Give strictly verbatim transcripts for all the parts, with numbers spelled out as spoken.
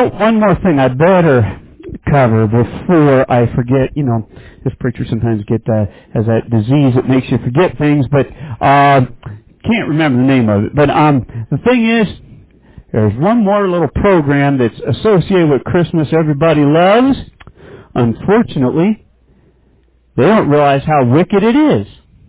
know, one more thing I better cover before I forget. You know, this preacher sometimes get uh, has that disease that makes you forget things, but uh, can't remember the name of it. But um, the thing is, there's one more little program that's associated with Christmas everybody loves. Unfortunately, they don't realize how wicked it is.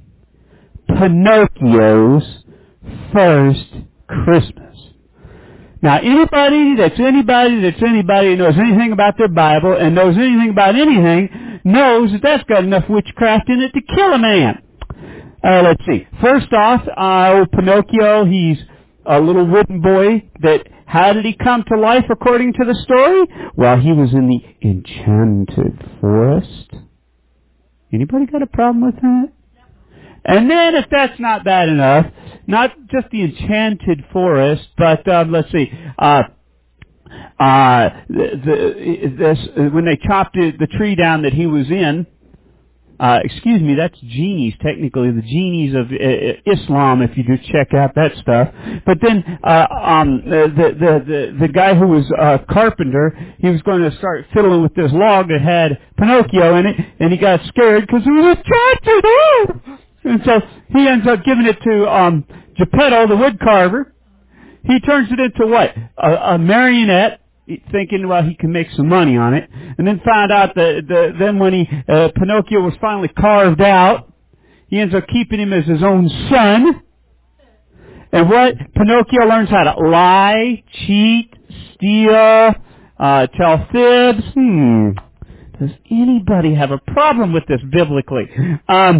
Pinocchio's First Christmas. Now, anybody that's anybody that's anybody who knows anything about their Bible and knows anything about anything knows that that's got enough witchcraft in it to kill a man. Uh, let's see. First off, uh, old Pinocchio, he's a little wooden boy that, how did he come to life according to the story? Well, he was in the enchanted forest. Anybody got a problem with that? And then, if that's not bad enough, not just the enchanted forest, but um, let's see, uh, uh, the, the, this, when they chopped it, the tree down that he was in, uh, excuse me, that's genies, technically, the genies of uh, Islam, if you do check out that stuff. But then, uh, um, the, the, the, the guy who was a carpenter, he was going to start fiddling with this log that had Pinocchio in it, and he got scared because it was enchanted. Oh! And so he ends up giving it to um, Geppetto, the wood carver. He turns it into what? A, a marionette, thinking, well, he can make some money on it. And then found out that the, then when he uh, Pinocchio was finally carved out, he ends up keeping him as his own son. And what? Pinocchio learns how to lie, cheat, steal, uh, tell fibs. Hmm. Does anybody have a problem with this biblically? Um...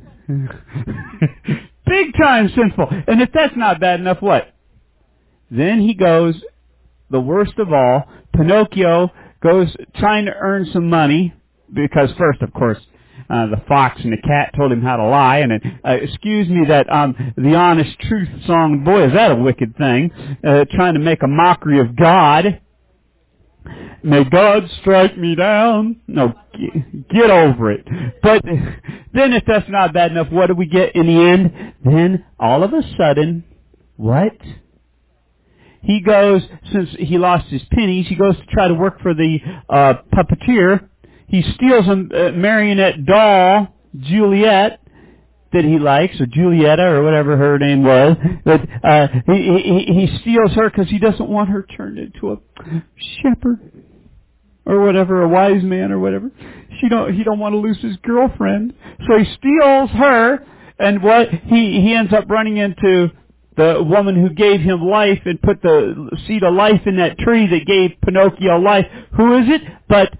Big time sinful. And if that's not bad enough, what? Then he goes, the worst of all, Pinocchio goes trying to earn some money, because first, of course, uh, the fox and the cat told him how to lie, and it, uh, excuse me, that um, the honest truth song, boy, is that a wicked thing, uh, trying to make a mockery of God. May God strike me down. No, get over it. But then if that's not bad enough, what do we get in the end? Then, all of a sudden, what? He goes, since he lost his pennies, he goes to try to work for the uh, puppeteer. He steals a uh, marionette doll, Juliet, that he likes, or Julietta, or whatever her name was. But uh, he, he, he steals her because he doesn't want her turned into a shepherd, or whatever, a wise man, or whatever. She don't. He don't want to lose his girlfriend, so he steals her. And what he he ends up running into the woman who gave him life and put the seed of life in that tree that gave Pinocchio life. Who is it? But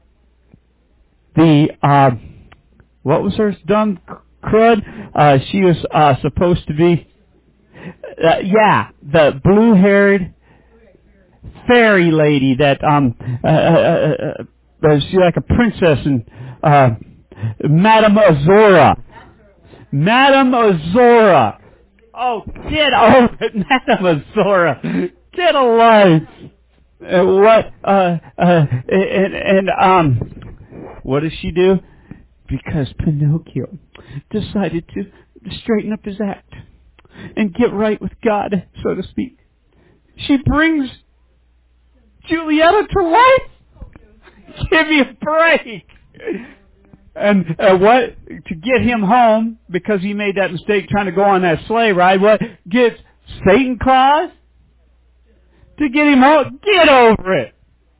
the uh, what was her dumb crud? Uh, she was uh, supposed to be, uh, yeah, the blue-haired fairy lady that um, uh, uh, uh, uh, she's like a princess, and uh, Madame Azora. Madame Azora. Oh, get over it, Madame Azora. Get a life. Uh, what? Uh, uh, and, and um, what does she do? Because Pinocchio decided to straighten up his act and get right with God, so to speak. She brings Julietta to life. Give me a break. And uh, what? To get him home, because he made that mistake trying to go on that sleigh ride, what? Gets Satan Claus to get him home? Get over it.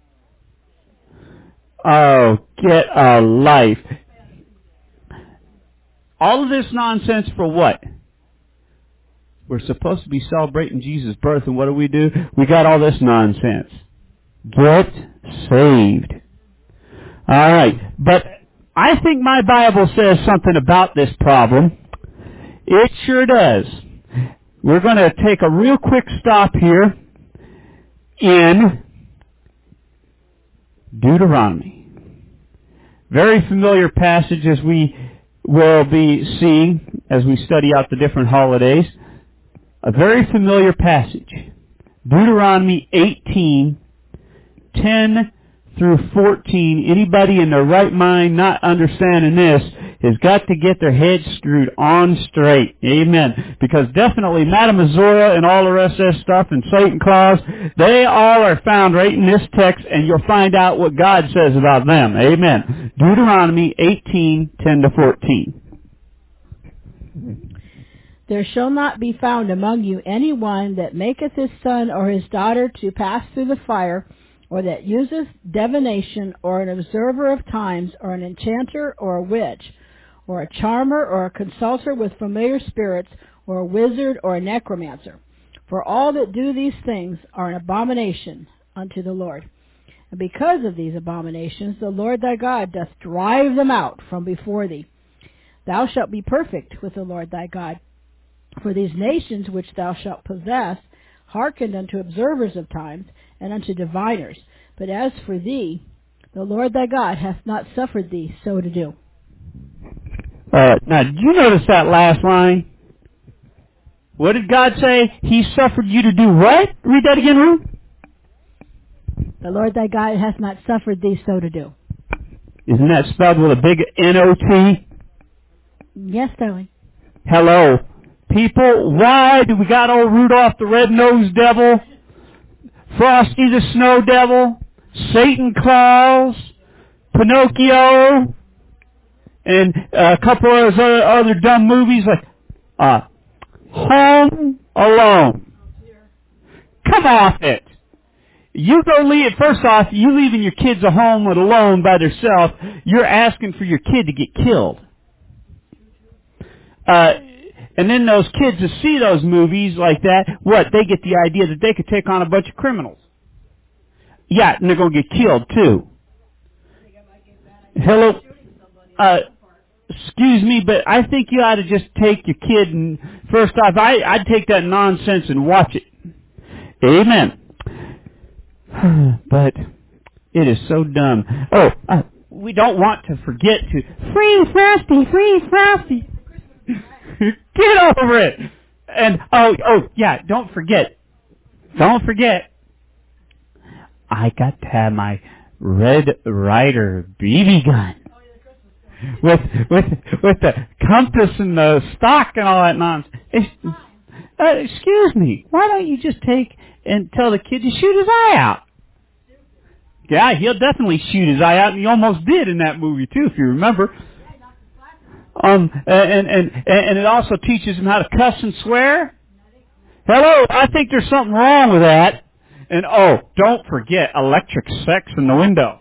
Oh, get a life. All of this nonsense for what? We're supposed to be celebrating Jesus' birth, and what do we do? We got all this nonsense. Get saved. All right, but I think my Bible says something about this problem. It sure does. We're going to take a real quick stop here in Deuteronomy. Very familiar passage, as we will be seeing as we study out the different holidays. A very familiar passage. Deuteronomy eighteen, ten through fourteen. Anybody in their right mind not understanding this has got to get their heads screwed on straight. Amen. Because definitely Madame Azora and all the rest of that stuff and Satan Claus, they all are found right in this text, and you'll find out what God says about them. Amen. Deuteronomy eighteen, ten to fourteen. There shall not be found among you any one that maketh his son or his daughter to pass through the fire, or that useth divination, or an observer of times, or an enchanter, or a witch, or a charmer, or a consulter with familiar spirits, or a wizard, or a necromancer. For all that do these things are an abomination unto the Lord. And because of these abominations, the Lord thy God doth drive them out from before thee. Thou shalt be perfect with the Lord thy God. For these nations which thou shalt possess hearkened unto observers of times, and unto diviners. But as for thee, the Lord thy God hath not suffered thee so to do. Uh, now, did you notice that last line? What did God say? He suffered you to do what? Read that again, Ruth. The Lord thy God hath not suffered thee so to do. Isn't that spelled with a big N O T? Yes, darling. Hello. People, why do we got old Rudolph the Red-Nosed Devil, Frosty the Snow Devil, Satan Claus, Pinocchio, and a couple of those other, other dumb movies like uh, Home Alone? Come off it. You go leave, first off, you leaving your kids at home alone by themselves, you're asking for your kid to get killed. Uh, and then those kids that see those movies like that, what, they get the idea that they could take on a bunch of criminals. Yeah, and they're going to get killed too. Hello? Uh, excuse me, but I think you ought to just take your kid and, first off, I, I'd take that nonsense and watch it. Amen. But it is so dumb. Oh, uh, we don't want to forget to free Frosty, free Frosty. Get over it. And oh, oh yeah, don't forget. Don't forget. I got to have my Red Ryder B B gun with with with the compass and the stock and all that nonsense. Uh, excuse me. Why don't you just take and tell the kid to shoot his eye out? Yeah, he'll definitely shoot his eye out, and he almost did in that movie too, if you remember. Um, and and and it also teaches him how to cuss and swear. Hello, I think there's something wrong with that. And oh, don't forget electric sex in the window.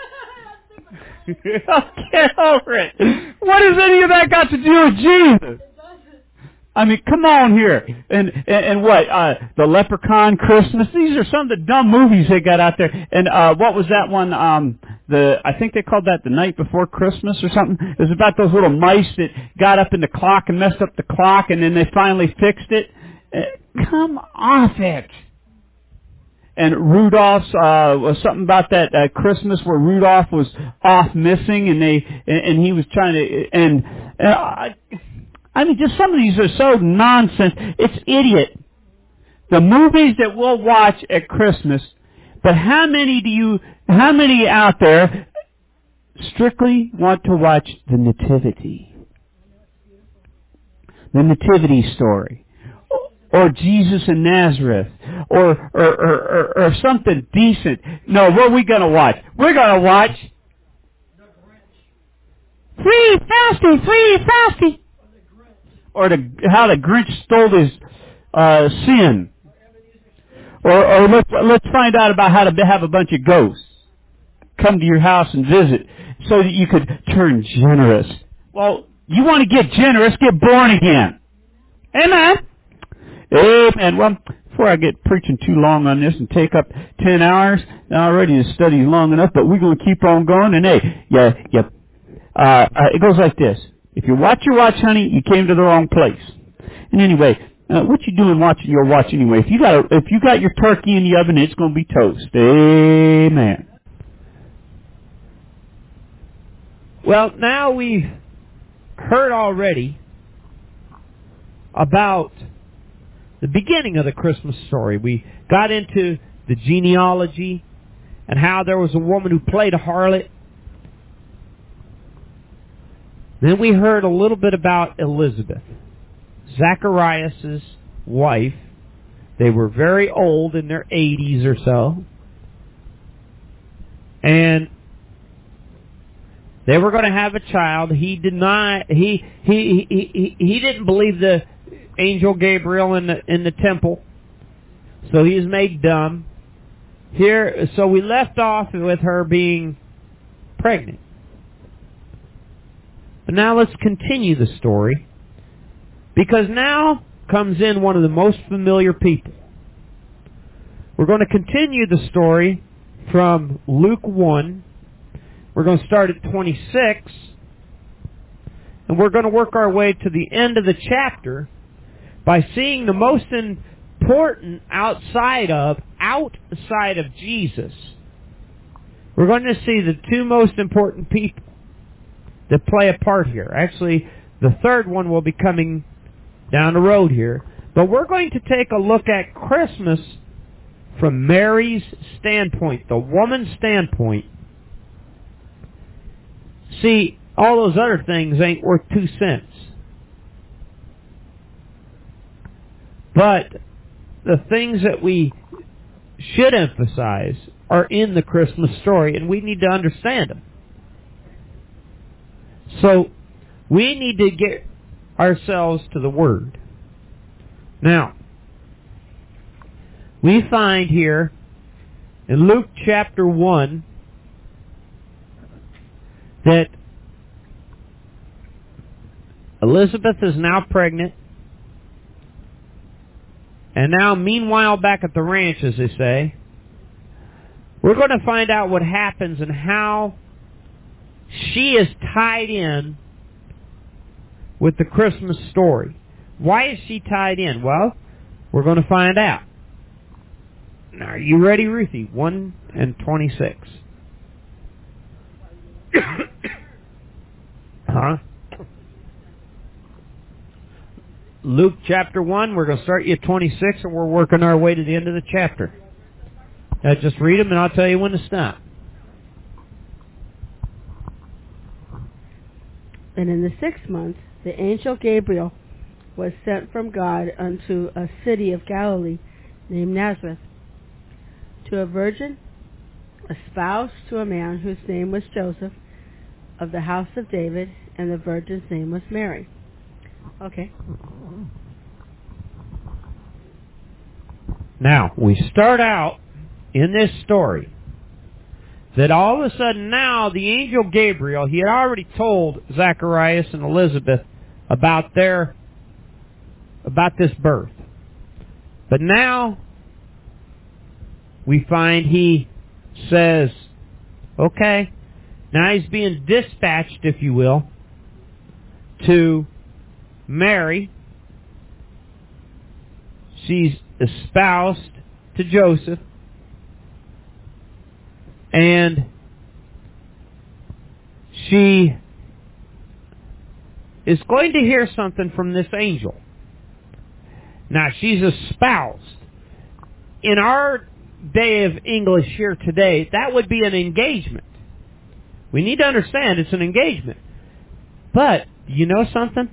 Get over it. What has any of that got to do with Jesus? I mean, come on here. And, and, and what, uh, the Leprechaun Christmas? These are some of the dumb movies they got out there. And, uh, what was that one, um, the, I think they called that The Night Before Christmas or something. It was about those little mice that got up in the clock and messed up the clock and then they finally fixed it. Uh, come off it. And Rudolph's, uh, was something about that, uh, Christmas where Rudolph was off missing and they, and, and he was trying to, and, and I, I mean, just some of these are so nonsense. It's idiot. The movies that we'll watch at Christmas, but how many do you, how many out there strictly want to watch the Nativity? The Nativity story. Or Jesus in Nazareth. Or, or, or, or, or something decent. No, what are we going to watch? We're going to watch Free Frosty, Free Frosty. Or the, how the Grinch stole his uh, sin. Or, or let's, let's find out about how to have a bunch of ghosts come to your house and visit so that you could turn generous. Well, you want to get generous, get born again. Amen. Amen. Well, before I get preaching too long on this and take up ten hours, already the study's long enough, but we're going to keep on going. And hey, yeah, yeah, uh, uh, it goes like this. If you watch your watch, honey, you came to the wrong place. And anyway, uh, what you doing watching your watch anyway? If you got a, if you got your turkey in the oven, it's going to be toast. Amen. Well, now we've heard already about the beginning of the Christmas story. We got into the genealogy and how there was a woman who played a harlot. Then we heard a little bit about Elizabeth, Zacharias' wife. They were very old, in their eighties or so. And they were going to have a child. He denied. He he he he, he didn't believe the angel Gabriel in the in the temple, so he was made dumb. Here, so we left off with her being pregnant. But now let's continue the story, because now comes in one of the most familiar people. We're going to continue the story from Luke one. We're going to start at twenty-six, and we're going to work our way to the end of the chapter by seeing the most important outside of, outside of Jesus. We're going to see the two most important people that play a part here. Actually, the third one will be coming down the road here. But we're going to take a look at Christmas from Mary's standpoint, the woman's standpoint. See, all those other things ain't worth two cents. But the things that we should emphasize are in the Christmas story, and we need to understand them. So, we need to get ourselves to the Word. Now, we find here in Luke chapter one that Elizabeth is now pregnant. And now, meanwhile, back at the ranch, as they say, we're going to find out what happens and how she is tied in with the Christmas story. Why is she tied in? Well, we're going to find out. Now, are you ready, Ruthie? one and twenty-six. Huh? Luke chapter one, we're going to start you at twenty-six, and we're working our way to the end of the chapter. Now, just read them, and I'll tell you when to stop. And in the sixth month, the angel Gabriel was sent from God unto a city of Galilee named Nazareth, to a virgin espoused to a man whose name was Joseph, of the house of David, and the virgin's name was Mary. Okay. Now, we start out in this story that all of a sudden now the angel Gabriel, he had already told Zacharias and Elizabeth about their, about this birth. But now we find he says, okay, now he's being dispatched, if you will, to Mary. She's espoused to Joseph. And she is going to hear something from this angel. Now, she's espoused. In our day of English here today, that would be an engagement. We need to understand it's an engagement. But, you know something?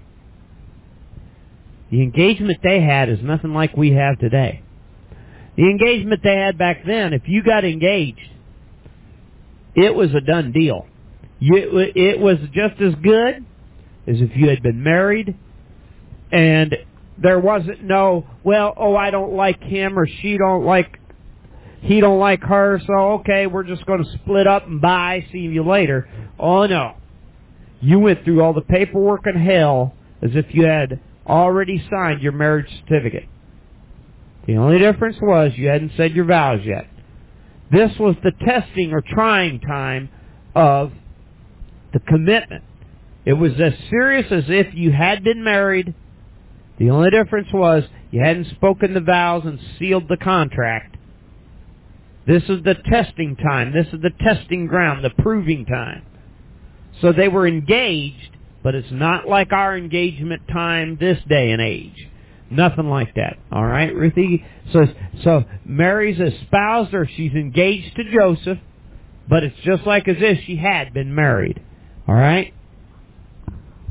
The engagement they had is nothing like we have today. The engagement they had back then, if you got engaged, it was a done deal. You, it was just as good as if you had been married, and there wasn't no, well, oh, I don't like him, or she don't like, he don't like her, so okay, we're just going to split up and bye, see you later. Oh, no. You went through all the paperwork in hell as if you had already signed your marriage certificate. The only difference was you hadn't said your vows yet. This was the testing or trying time of the commitment. It was as serious as if you had been married. The only difference was you hadn't spoken the vows and sealed the contract. This is the testing time. This is the testing ground, the proving time. So they were engaged, but it's not like our engagement time this day and age. Nothing like that. All right, Ruthie? So, so Mary's espoused, or she's engaged to Joseph, but it's just like as if she had been married. All right?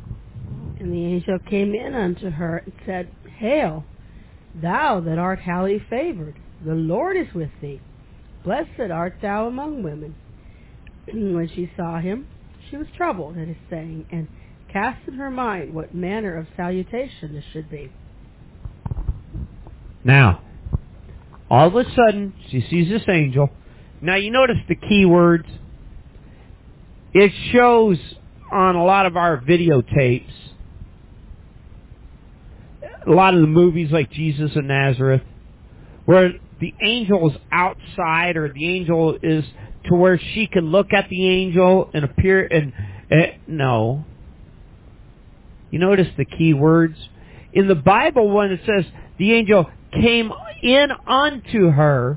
And the angel came in unto her and said, Hail, thou that art highly favored, the Lord is with thee. Blessed art thou among women. And when she saw him, she was troubled at his saying, and cast in her mind what manner of salutation this should be. Now, all of a sudden, she sees this angel. Now, you notice the key words. It shows on a lot of our videotapes, a lot of the movies like Jesus of Nazareth, where the angel is outside, or the angel is to where she can look at the angel and appear. And uh, no, you notice the key words in the Bible when it says the angel came in unto her.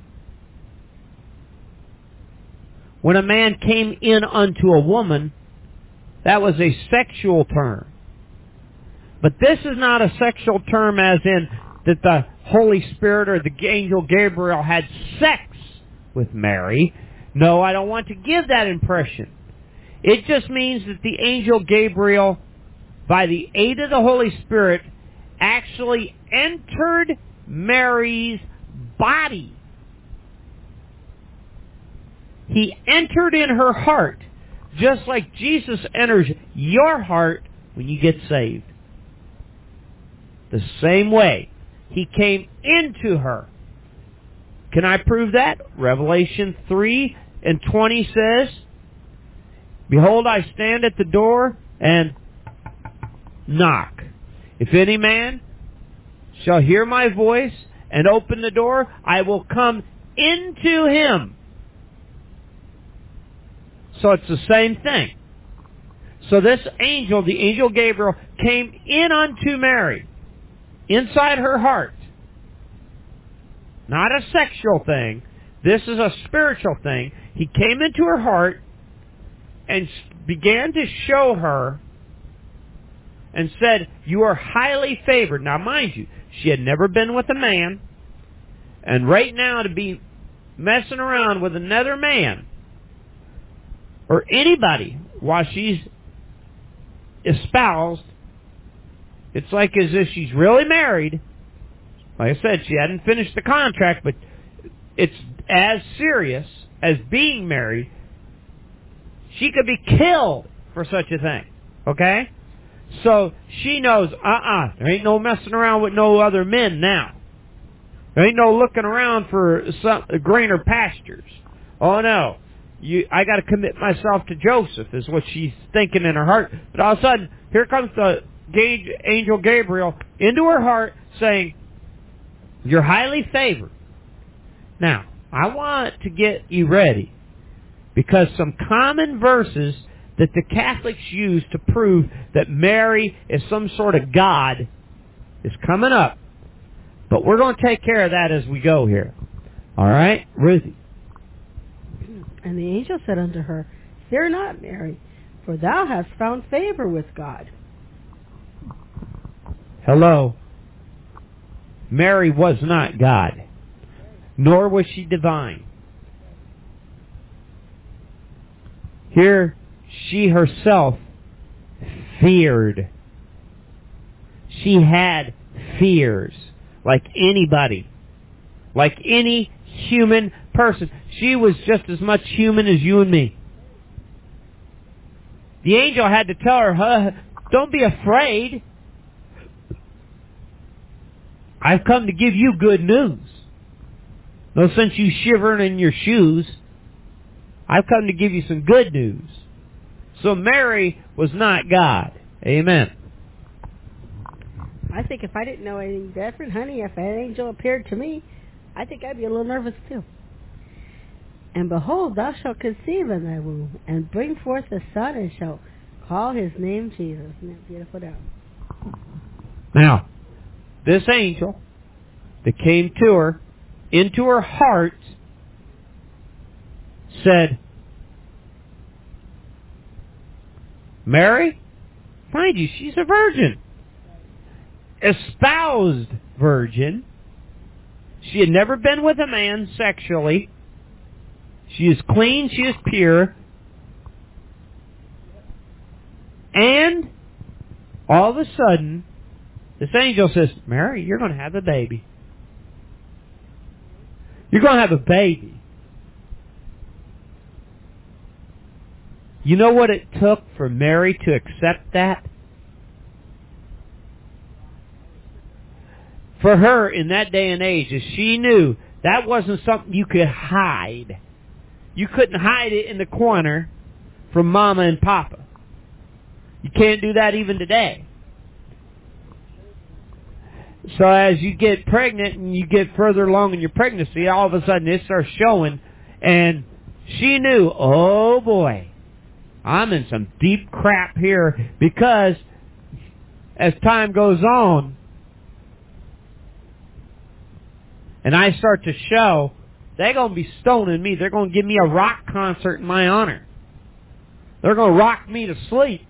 When a man came in unto a woman, that was a sexual term. But this is not a sexual term as in that the Holy Spirit or the angel Gabriel had sex with Mary. No, I don't want to give that impression. It just means that the angel Gabriel, by the aid of the Holy Spirit, actually entered Mary's body. He entered in her heart, just like Jesus enters your heart when you get saved. The same way, he came into her. Can I prove that? Revelation three and twenty says, Behold, I stand at the door and knock. If any man shall hear my voice and open the door, I will come into him. So it's the same thing. So this angel, the angel Gabriel, came in unto Mary, inside her heart. Not a sexual thing. This is a spiritual thing. He came into her heart and began to show her and said, You are highly favored. Now mind you, she had never been with a man. And right now to be messing around with another man or anybody while she's espoused, it's like as if she's really married. Like I said, she hadn't finished the contract, but it's as serious as being married. She could be killed for such a thing. Okay? So she knows, uh-uh, there ain't no messing around with no other men now. There ain't no looking around for some greener pastures. Oh no. You, I got to commit myself to Joseph, is what she's thinking in her heart. But all of a sudden, here comes the angel Gabriel into her heart saying, You're highly favored. Now, I want to get you ready, because some common verses that the Catholics use to prove that Mary is some sort of God is coming up. But we're going to take care of that as we go here. All right, Ruthie. And the angel said unto her, Fear not, Mary, for thou hast found favor with God. Hello. Mary was not God, nor was she divine. Here, she herself feared. She had fears, like anybody, like any human person. She was just as much human as you and me. The angel had to tell her, huh, don't be afraid. I've come to give you good news. No sense you shivering in your shoes. I've come to give you some good news. So Mary was not God. Amen. I think if I didn't know anything different, honey, if an angel appeared to me, I think I'd be a little nervous too. And behold, thou shalt conceive in thy womb, and bring forth a son, and shalt call his name Jesus. Isn't that beautiful down? Now, this angel that came to her, into her heart, said, Mary, mind you, she's a virgin. Espoused virgin. She had never been with a man sexually. She is clean, she is pure. And all of a sudden, this angel says, Mary, you're going to have a baby. You're going to have a baby. You know what it took for Mary to accept that? For her, in that day and age, as she knew that wasn't something you could hide. You couldn't hide it in the corner from Mama and Papa. You can't do that even today. So as you get pregnant and you get further along in your pregnancy, all of a sudden it starts showing. And she knew, oh boy, I'm in some deep crap here, because as time goes on, and I start to show, they're going to be stoning me. They're going to give me a rock concert in my honor. They're going to rock me to sleep.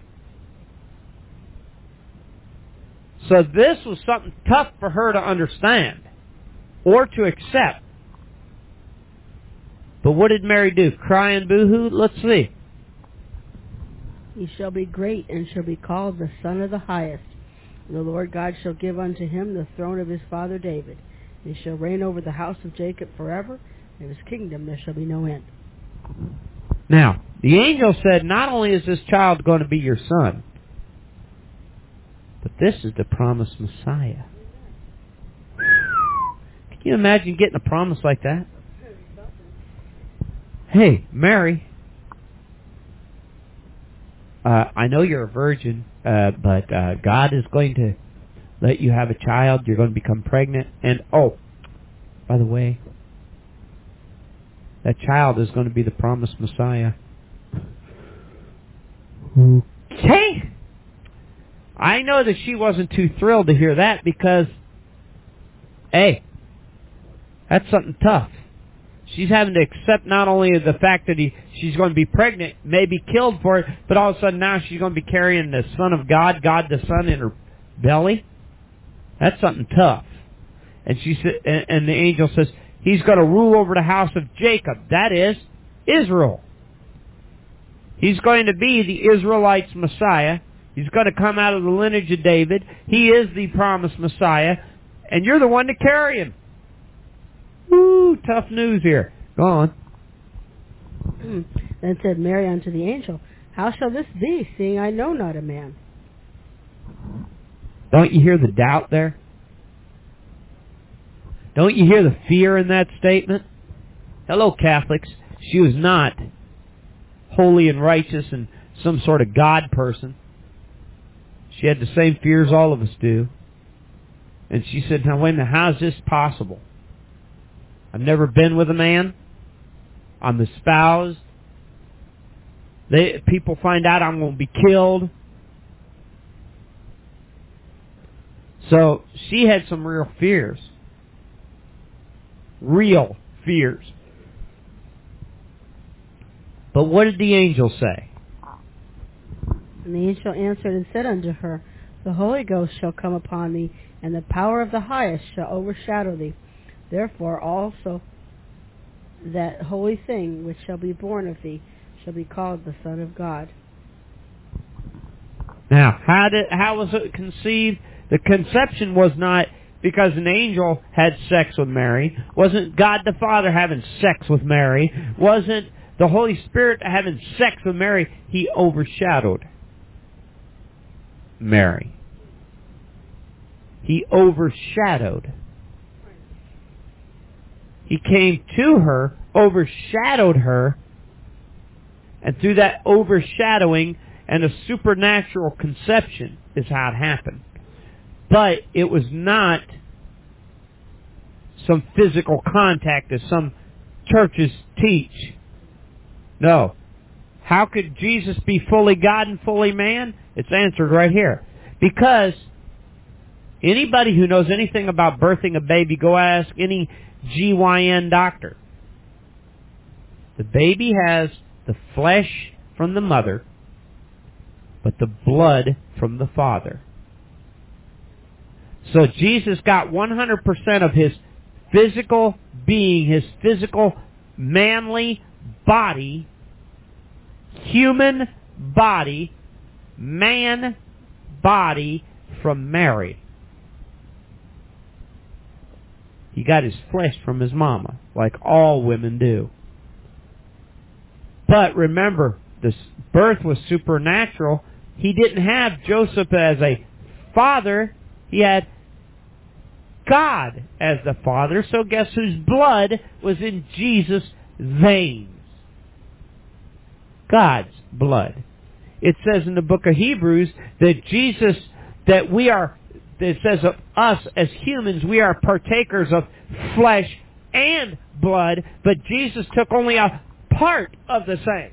So this was something tough for her to understand or to accept. But what did Mary do? Cry and boo-hoo? Let's see. He shall be great and shall be called the Son of the Highest. And the Lord God shall give unto him the throne of his father David. He shall reign over the house of Jacob forever, and his kingdom there shall be no end. Now, the angel said, not only is this child going to be your son, but this is the promised Messiah. Can you imagine getting a promise like that? Hey, Mary, uh, I know you're a virgin, uh, but uh, God is going to let you have a child. You're going to become pregnant. And, oh, by the way, that child is going to be the promised Messiah. Okay. I know that she wasn't too thrilled to hear that, because, hey, that's something tough. She's having to accept not only the fact that he, she's going to be pregnant, maybe killed for it, but all of a sudden now she's going to be carrying the Son of God, God the Son, in her belly. That's something tough. And she said, and the angel says, he's going to rule over the house of Jacob. That is Israel. He's going to be the Israelites' Messiah. He's going to come out of the lineage of David. He is the promised Messiah. And you're the one to carry him. Woo, tough news here. Go on. Then said Mary unto the angel, how shall this be, seeing I know not a man? Don't you hear the doubt there? Don't you hear the fear in that statement? Hello, Catholics. She was not holy and righteous and some sort of God person. She had the same fears all of us do. And she said, now wait a minute, how is this possible? I've never been with a man. I'm espoused. They, people find out I'm going to be killed. So she had some real fears. Real fears. But what did the angel say? And the angel answered and said unto her, the Holy Ghost shall come upon thee, and the power of the highest shall overshadow thee. Therefore also that holy thing which shall be born of thee shall be called the Son of God. Now, how did how was it conceived? The conception was not because an angel had sex with Mary. Wasn't God the Father having sex with Mary. Wasn't the Holy Spirit having sex with Mary. He overshadowed Mary. He overshadowed. He came to her, overshadowed her, and through that overshadowing and a supernatural conception is how it happened. But it was not some physical contact as some churches teach. No. How could Jesus be fully God and fully man? It's answered right here. Because anybody who knows anything about birthing a baby, go ask any G Y N doctor. The baby has the flesh from the mother, but the blood from the father. So Jesus got one hundred percent of his physical being, his physical manly body, human body, man body from Mary. He got his flesh from his mama, like all women do. But remember, this birth was supernatural. He didn't have Joseph as a father. He had God as the father. So guess whose blood was in Jesus' veins? God's blood. It says in the book of Hebrews that Jesus, that we are, it says of us as humans, we are partakers of flesh and blood, but Jesus took only a part of the same.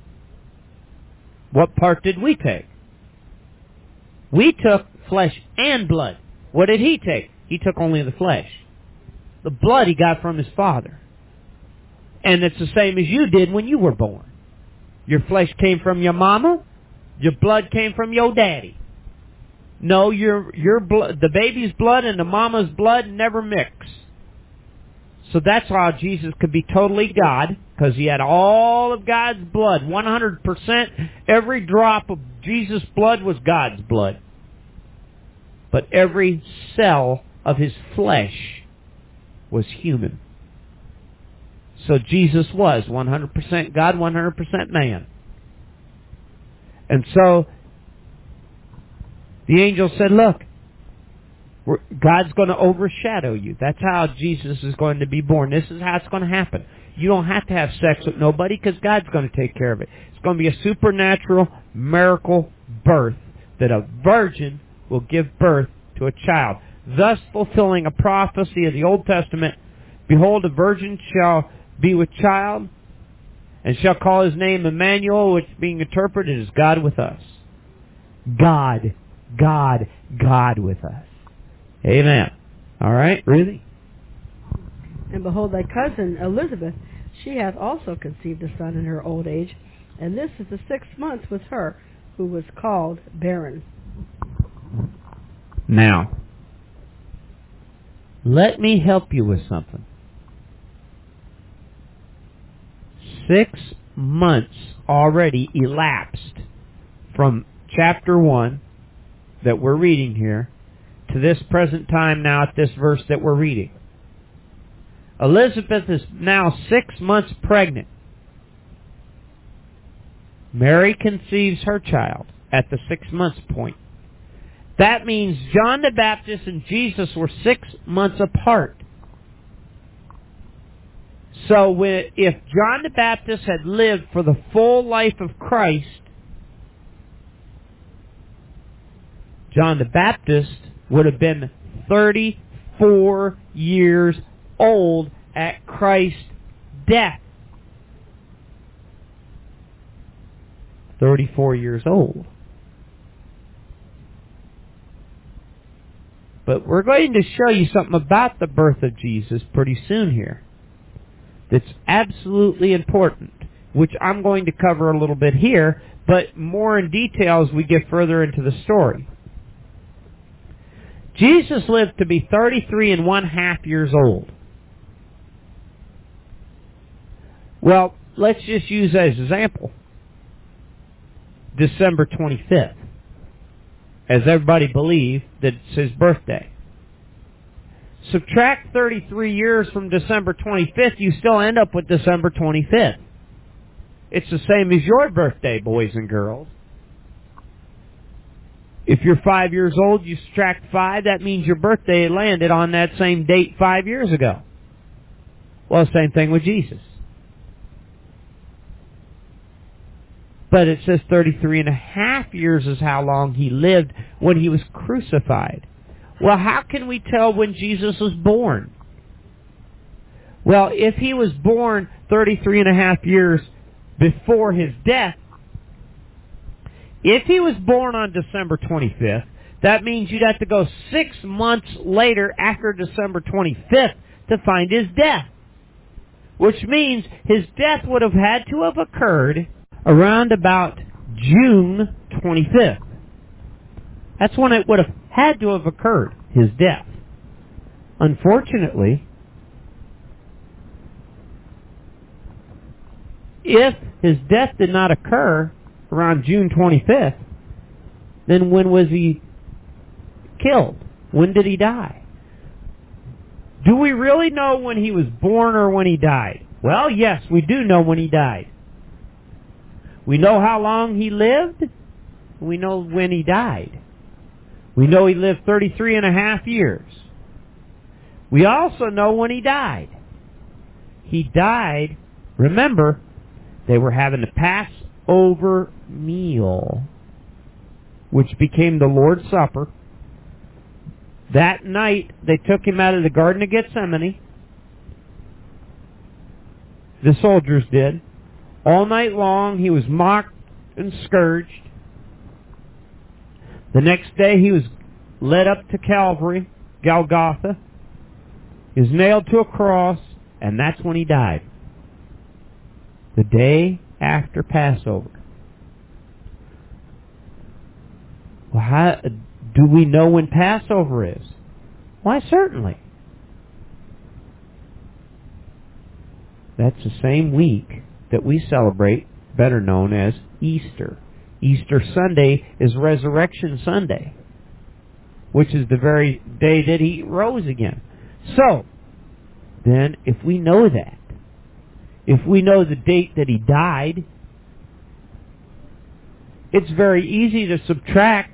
What part did we take? We took flesh and blood. What did he take? He took only the flesh. The blood he got from his Father. And it's the same as you did when you were born. Your flesh came from your mama. Your blood came from your daddy. No, your your blood, the baby's blood and the mama's blood never mix. So that's how Jesus could be totally God, because he had all of God's blood. one hundred percent, every drop of Jesus' blood was God's blood. But every cell of his flesh was human. So Jesus was one hundred percent God, one hundred percent man. And so the angel said, look, we're, God's going to overshadow you. That's how Jesus is going to be born. This is how it's going to happen. You don't have to have sex with nobody because God's going to take care of it. It's going to be a supernatural miracle birth that a virgin will give birth to a child, thus fulfilling a prophecy of the Old Testament. Behold, a virgin shall be with child and shall call his name Emmanuel, which being interpreted is God with us. God, God, God with us. Amen. All right, really? And behold, thy cousin Elizabeth, she hath also conceived a son in her old age, and this is the sixth month with her, who was called barren. Now, let me help you with something. Six months already elapsed from chapter one that we're reading here to this present time now at this verse that we're reading. Elizabeth is now six months pregnant. Mary conceives her child at the six months point. That means John the Baptist and Jesus were six months apart. So when, if John the Baptist had lived for the full life of Christ, John the Baptist would have been thirty-four years old at Christ's death. thirty-four years old. But we're going to show you something about the birth of Jesus pretty soon here that's absolutely important, which I'm going to cover a little bit here, but more in detail as we get further into the story. Jesus lived to be thirty-three and one half years old. Well, let's just use as an example December twenty-fifth, as everybody believed that it's his birthday. Subtract thirty-three years from December twenty-fifth, you still end up with December twenty-fifth. It's the same as your birthday, boys and girls. If you're five years old, you subtract five, that means your birthday landed on that same date five years ago. Well, same thing with Jesus. But it says thirty-three and a half years is how long he lived when he was crucified. Well, how can we tell when Jesus was born? Well, if he was born thirty-three and a half years before his death, if he was born on December twenty-fifth, that means you'd have to go six months later after December twenty-fifth to find his death. Which means his death would have had to have occurred around about June twenty-fifth. That's when it would have had to have occurred, his death. Unfortunately, if his death did not occur around June twenty-fifth, then when was he killed? When did he die? Do we really know when he was born or when he died? Well, yes, we do know when he died. We know how long he lived. We know when he died. We know he lived thirty-three and a half years. We also know when he died. He died, remember, they were having the Passover meal, which became the Lord's Supper. That night, they took him out of the Garden of Gethsemane. The soldiers did. All night long, he was mocked and scourged. The next day, he was led up to Calvary, Golgotha. He was nailed to a cross, and that's when he died. The day after Passover. Well, how do we know when Passover is? Why, certainly. That's the same week that we celebrate, better known as Easter. Easter Sunday is Resurrection Sunday, which is the very day that he rose again. So, then, if we know that, if we know the date that he died, it's very easy to subtract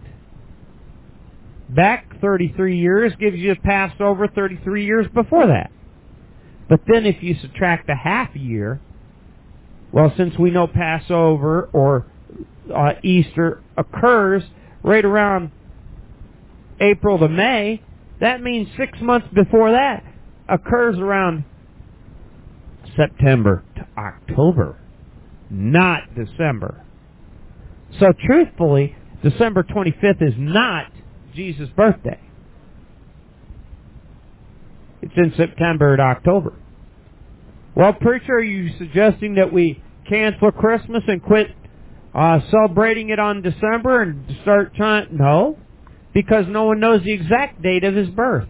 back thirty-three years, gives you a Passover thirty-three years before that. But then if you subtract a half year, well, since we know Passover or uh, Easter occurs right around April to May, that means six months before that occurs around September to October, not December. So truthfully, December twenty-fifth is not Jesus' birthday. It's in September and October. Well, preacher, are you suggesting that we cancel Christmas and quit uh, celebrating it on December and start trying? No, because no one knows the exact date of his birth.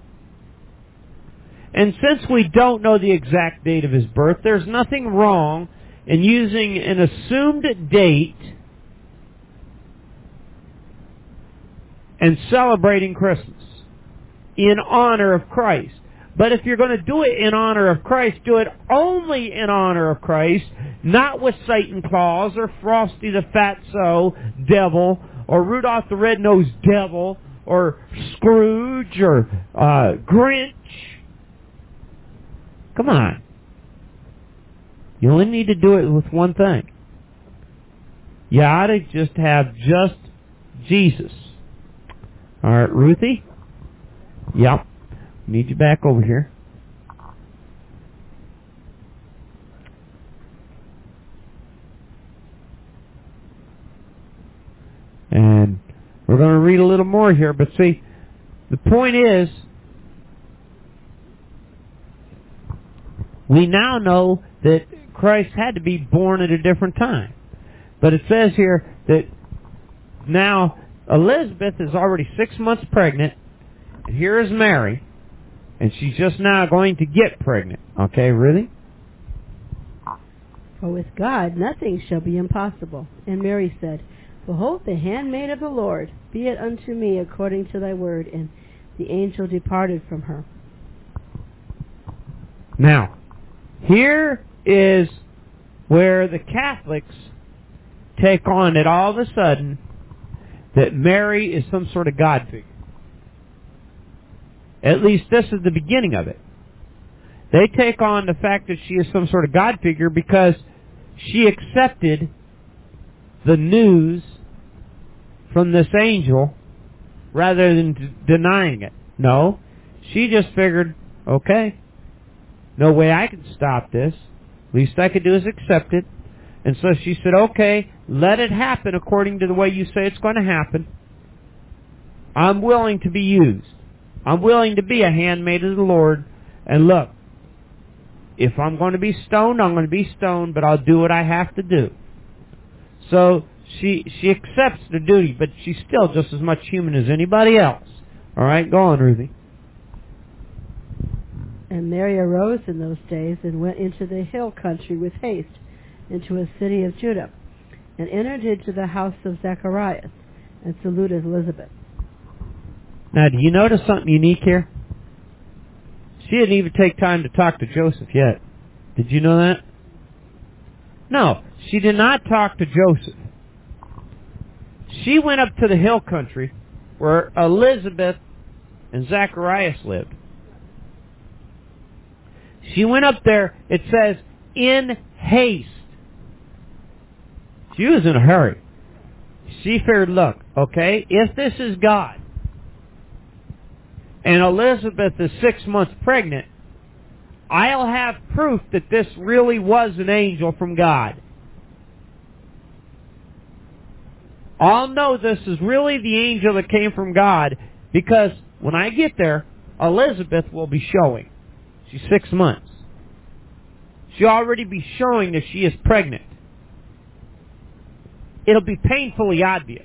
And since we don't know the exact date of his birth, there's nothing wrong in using an assumed date and celebrating Christmas in honor of Christ. But if you're going to do it in honor of Christ, do it only in honor of Christ, not with Satan Claus or Frosty the Fatso Devil or Rudolph the Red-Nosed Devil or Scrooge or uh, Grinch. Come on. You only need to do it with one thing. You ought to just have just Jesus. All right, Ruthie? Yep. Need you back over here. And we're going to read a little more here, but see, the point is, we now know that Christ had to be born at a different time. But it says here that now Elizabeth is already six months pregnant, and here is Mary, and she's just now going to get pregnant. Okay, really? For with God nothing shall be impossible. And Mary said, Behold, the handmaid of the Lord, be it unto me according to thy word. And the angel departed from her. Now, here is where the Catholics take on it all of a sudden that Mary is some sort of God figure. At least this is the beginning of it. They take on the fact that she is some sort of God figure because she accepted the news from this angel rather than d- denying it. No, she just figured, okay, no way I can stop this. Least I could do is accept it. And so she said, okay, let it happen according to the way you say it's going to happen. I'm willing to be used. I'm willing to be a handmaid of the Lord. And look, if I'm going to be stoned, I'm going to be stoned, but I'll do what I have to do. So she she accepts the duty, but she's still just as much human as anybody else. All right, go on, Ruthie. And Mary arose in those days and went into the hill country with haste, into a city of Judah, and entered into the house of Zacharias. and saluted Elizabeth. Now, do you notice something unique here? She didn't even take time to talk to Joseph yet. Did you know that? No, she did not talk to Joseph. She went up to the hill country where Elizabeth and Zacharias lived. She went up there, it says, in haste. She was in a hurry. She figured, look, okay, if this is God, and Elizabeth is six months pregnant, I'll have proof that this really was an angel from God. I'll know this is really the angel that came from God because when I get there, Elizabeth will be showing. She's six months. She'll already be showing that she is pregnant. It'll be painfully obvious.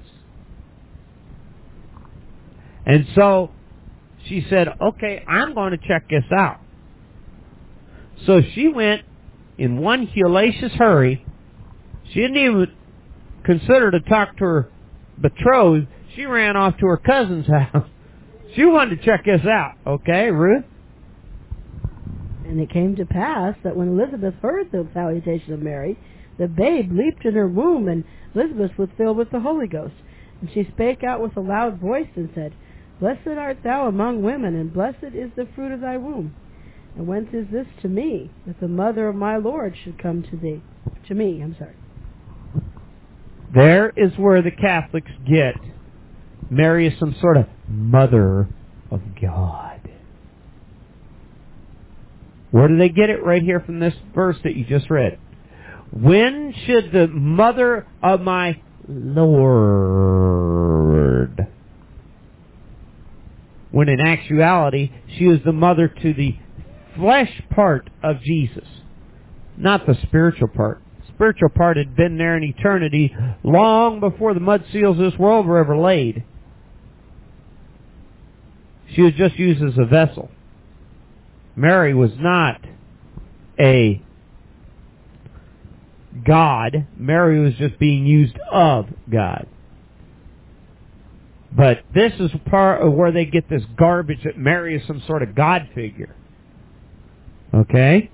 And so she said, okay, I'm going to check this out. So she went in one hellacious hurry. She didn't even consider to talk to her betrothed. She ran off to her cousin's house. She wanted to check this out. Okay, Ruth? And it came to pass that when Elizabeth heard the salutation of Mary, the babe leaped in her womb, and Elizabeth was filled with the Holy Ghost. And she spake out with a loud voice and said, Blessed art thou among women, and blessed is the fruit of thy womb. And whence is this to me, that the mother of my Lord should come to thee? To me, I'm sorry. There is where the Catholics get Mary is some sort of mother of God. Where do they get it? Right here from this verse that you just read. When should the mother of my Lord? When in actuality, she is the mother to the flesh part of Jesus, not the spiritual part. The spiritual part had been there in eternity long before the mud seals of this world were ever laid. She was just used as a vessel. Mary was not a God. Mary was just being used of God. But this is part of where they get this garbage that Mary is some sort of God figure. Okay?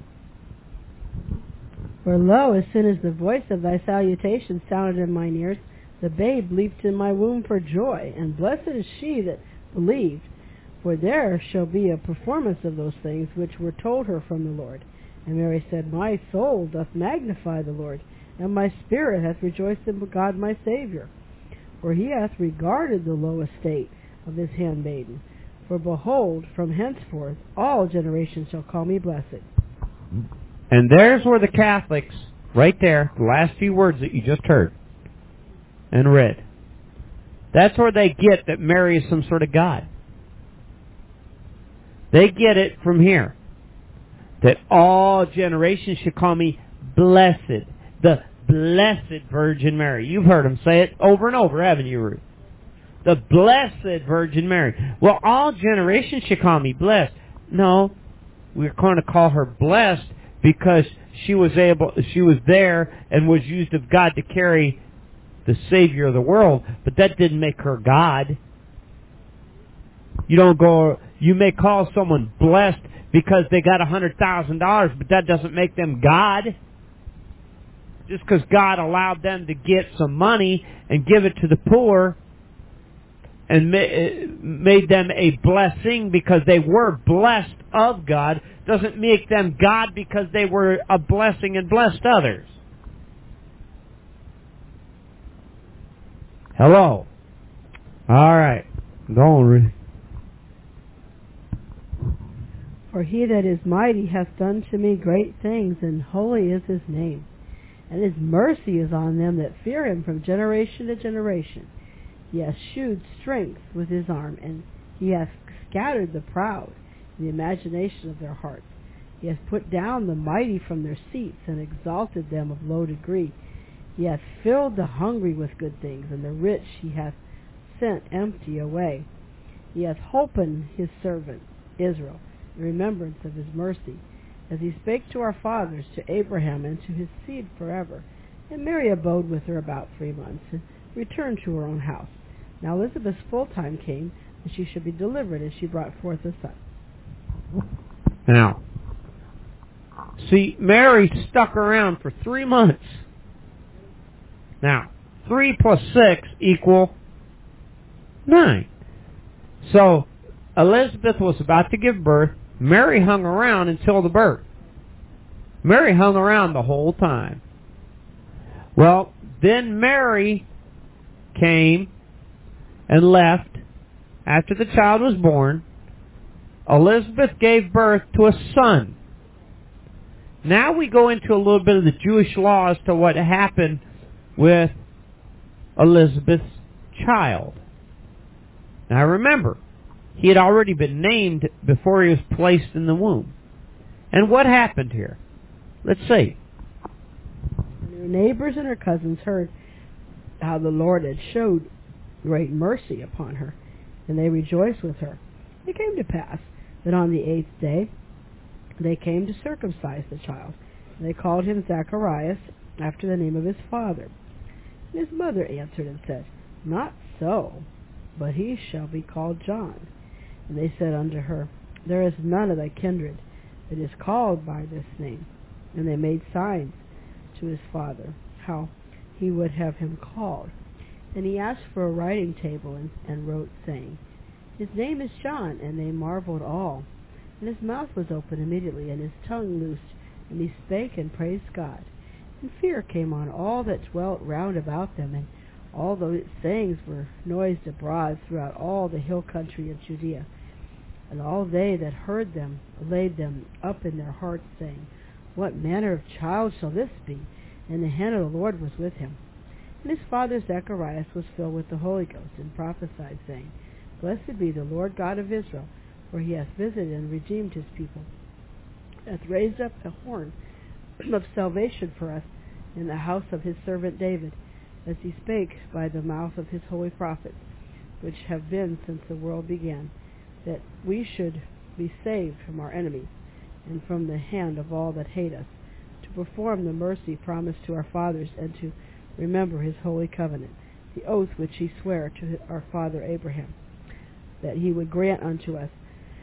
For lo, as soon as the voice of thy salutation sounded in mine ears, the babe leaped in my womb for joy, and blessed is she that believed, for there shall be a performance of those things which were told her from the Lord. And Mary said, My soul doth magnify the Lord, and my spirit hath rejoiced in God my Saviour. For he hath regarded the low estate of his handmaiden. For behold, from henceforth all generations shall call me blessed. And there's where the Catholics, right there, the last few words that you just heard and read, that's where they get that Mary is some sort of God. They get it from here. That all generations should call me blessed. The Blessed Virgin Mary. You've heard them say it over and over, haven't you, Ruth? The Blessed Virgin Mary. Well, all generations should call me blessed. No, we're going to call her blessed because she was able, she was there and was used of God to carry the Savior of the world. But that didn't make her God. You don't go. You may call someone blessed because they got a hundred thousand dollars, but that doesn't make them God. Just because God allowed them to get some money and give it to the poor and made them a blessing because they were blessed of God, doesn't make them God because they were a blessing and blessed others. Hello. All right. Go on, Ruth. For he that is mighty hath done to me great things, and holy is his name. And his mercy is on them that fear him from generation to generation. He hath shewed strength with his arm, and he hath scattered the proud in the imagination of their hearts. He hath put down the mighty from their seats, and exalted them of low degree. He hath filled the hungry with good things, and the rich he hath sent empty away. He hath holpen his servant Israel, in remembrance of his mercy, as he spake to our fathers, to Abraham, and to his seed forever. And Mary abode with her about three months, and returned to her own house. Now Elizabeth's full time came, and she should be delivered, and she brought forth a son. Now, see, Mary stuck around for three months. Now, three plus six equal nine. So, Elizabeth was about to give birth. Mary hung around until the birth. Mary hung around the whole time. Well, then Mary came and left after the child was born. Elizabeth gave birth to a son. Now we go into a little bit of the Jewish law as to what happened with Elizabeth's child. Now remember, he had already been named before he was placed in the womb. And what happened here? Let's see. Her neighbors and her cousins heard how the Lord had showed great mercy upon her, and they rejoiced with her. It came to pass that on the eighth day they came to circumcise the child. And they called him Zacharias, after the name of his father. And his mother answered and said, Not so, but he shall be called John. And they said unto her, There is none of thy kindred that is called by this name. And they made signs to his father, how he would have him called. And he asked for a writing table, and, and wrote, saying, His name is John. And they marveled all. And his mouth was open immediately, and his tongue loosed, and he spake and praised God. And fear came on all that dwelt round about them, and all those sayings were noised abroad throughout all the hill country of Judea. And all they that heard them laid them up in their hearts, saying, What manner of child shall this be? And the hand of the Lord was with him. And his father Zacharias was filled with the Holy Ghost, and prophesied, saying, Blessed be the Lord God of Israel, for he hath visited and redeemed his people, hath raised up a horn of salvation for us in the house of his servant David, as he spake by the mouth of his holy prophets, which have been since the world began, that we should be saved from our enemies, and from the hand of all that hate us, to perform the mercy promised to our fathers, and to remember his holy covenant, the oath which he sware to our father Abraham, that he would grant unto us,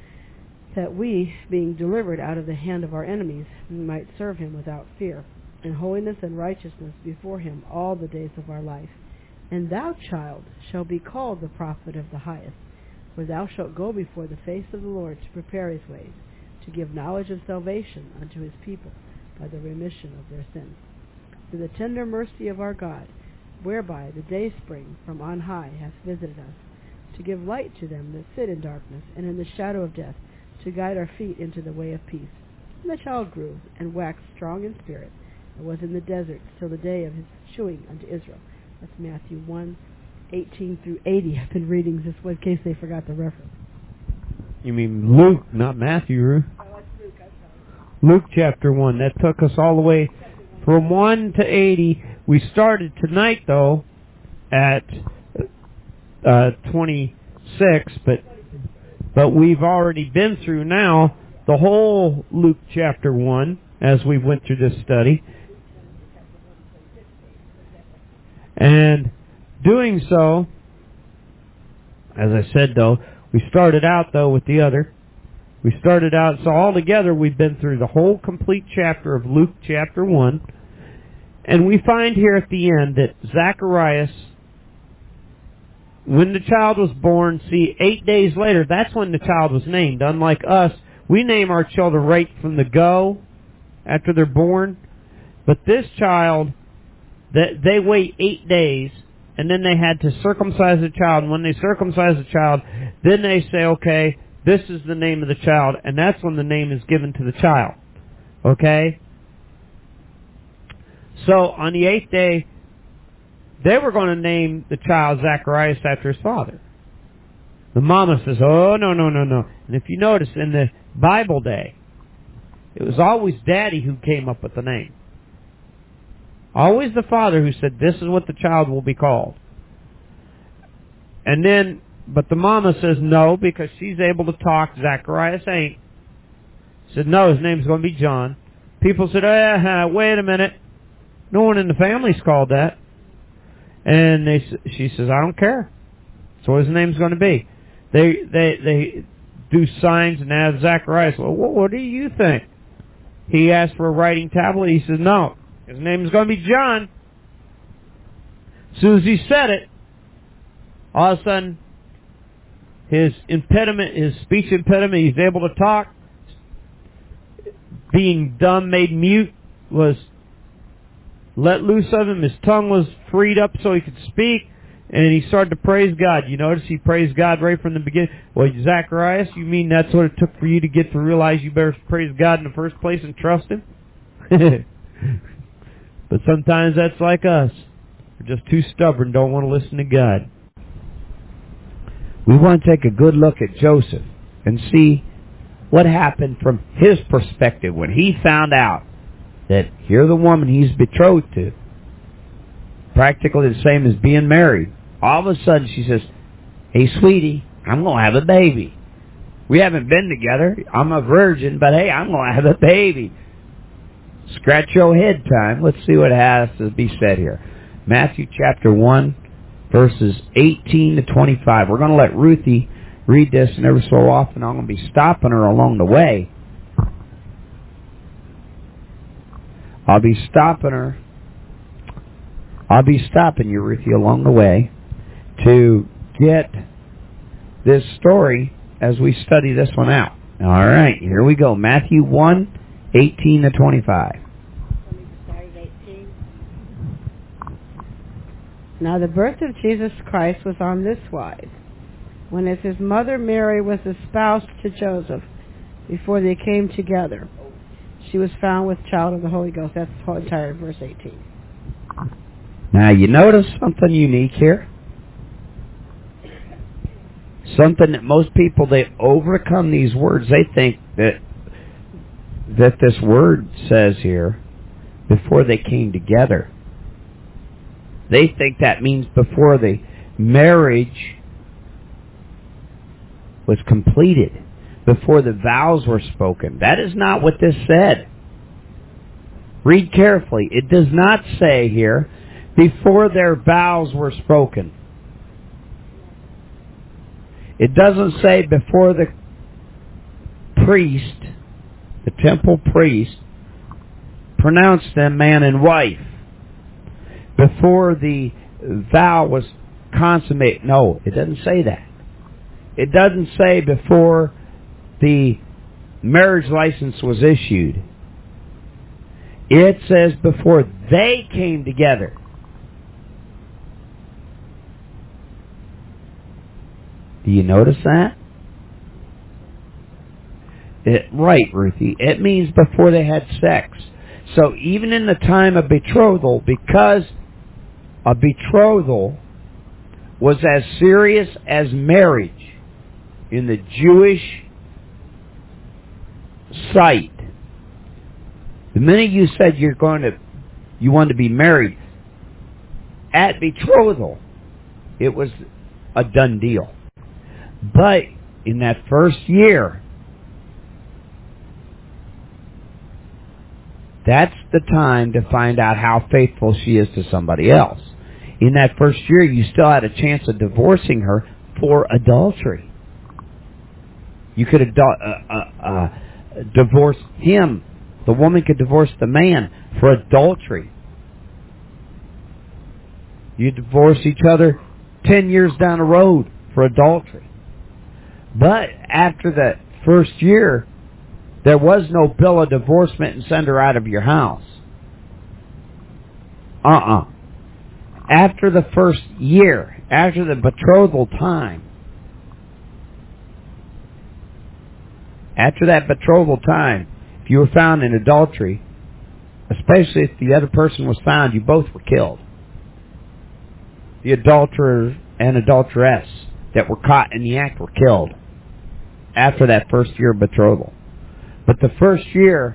that we, being delivered out of the hand of our enemies, might serve him without fear, in holiness and righteousness before him all the days of our life. And thou, child, shalt be called the prophet of the highest, for thou shalt go before the face of the Lord to prepare his ways, to give knowledge of salvation unto his people by the remission of their sins, through the tender mercy of our God, whereby the dayspring from on high hath visited us, to give light to them that sit in darkness and in the shadow of death, to guide our feet into the way of peace. And the child grew, and waxed strong in spirit, and was in the desert till the day of his shewing unto Israel. That's Matthew one, eighteen through eighty. I've been reading this one in case they forgot the reference. You mean Luke, not Matthew, Ruth? Oh, that's Luke, I'm sorry. Luke chapter one. That took us all the way from one to eighty. We started tonight, though, at uh, twenty-six, but but we've already been through now the whole Luke chapter one as we went through this study. And doing so, as I said, though, we started out, though, with the other. We started out, so altogether we've been through the whole complete chapter of Luke chapter one. And we find here at the end that Zacharias, when the child was born, see, eight days later, that's when the child was named. Unlike us, we name our children right from the go after they're born. But this child, that they wait eight days, and then they had to circumcise the child. And when they circumcise the child, then they say, okay, this is the name of the child, and that's when the name is given to the child. Okay? So, on the eighth day, they were going to name the child Zacharias after his father. The mama says, oh, no, no, no, no. And if you notice, in the Bible day, it was always daddy who came up with the name. Always the father who said, this is what the child will be called. And then, but the mama says no, because she's able to talk. Zacharias ain't. Said, no, his name's going to be John. People said, eh, wait a minute. No one in the family's called that. And they, she says, I don't care. So his name's going to be. They they they do signs and ask Zacharias, well, what do you think? He asked for a writing tablet. He says, no, his name is going to be John. As soon as he said it, all of a sudden, his impediment, his speech impediment, he's able to talk. Being dumb, made mute, was let loose of him. His tongue was freed up so he could speak. And he started to praise God. You notice he praised God right from the beginning. Well, Zacharias, you mean that's what it took for you to get to realize you better praise God in the first place and trust Him? But sometimes that's like us. We're just too stubborn, don't want to listen to God. We want to take a good look at Joseph and see what happened from his perspective when he found out that here's the woman he's betrothed to. Practically the same as being married. All of a sudden she says, hey, sweetie, I'm going to have a baby. We haven't been together. I'm a virgin, but hey, I'm going to have a baby. Scratch your head time. Let's see what has to be said here. Matthew chapter one, verses eighteen to twenty-five. We're going to let Ruthie read this, and every so often I'm going to be stopping her along the way. I'll be stopping her. I'll be stopping you, Ruthie, along the way to get this story as we study this one out. All right, here we go. Matthew one, eighteen to twenty-five. Now the birth of Jesus Christ was on this wise. When as his mother Mary was espoused to Joseph, before they came together, she was found with child of the Holy Ghost. That's the whole entire verse eighteen. Now you notice something unique here? Something that most people, they overcome these words. They think that that this word says here, before they came together. They think that means before the marriage was completed, before the vows were spoken. That is not what this said. Read carefully. It does not say here, before their vows were spoken. It doesn't say before the priest, the temple priest, pronounced them man and wife. Before the vow was consummated. No, it doesn't say that. It doesn't say before the marriage license was issued. It says before they came together. Do you notice that? It, right, Ruthie. It means before they had sex. So even in the time of betrothal, because a betrothal was as serious as marriage in the Jewish sight. The minute you said you're going to, you wanted to be married, at betrothal, it was a done deal. But in that first year, that's the time to find out how faithful she is to somebody else. In that first year, you still had a chance of divorcing her for adultery. You could adu- uh, uh, uh, divorce him. The woman could divorce the man for adultery. You divorce each other ten years down the road for adultery. But after that first year, there was no bill of divorcement and send her out of your house. Uh-uh. After the first year, after the betrothal time, after that betrothal time, if you were found in adultery, especially if the other person was found, you both were killed. The adulterer and adulteress that were caught in the act were killed after that first year of betrothal. But the first year,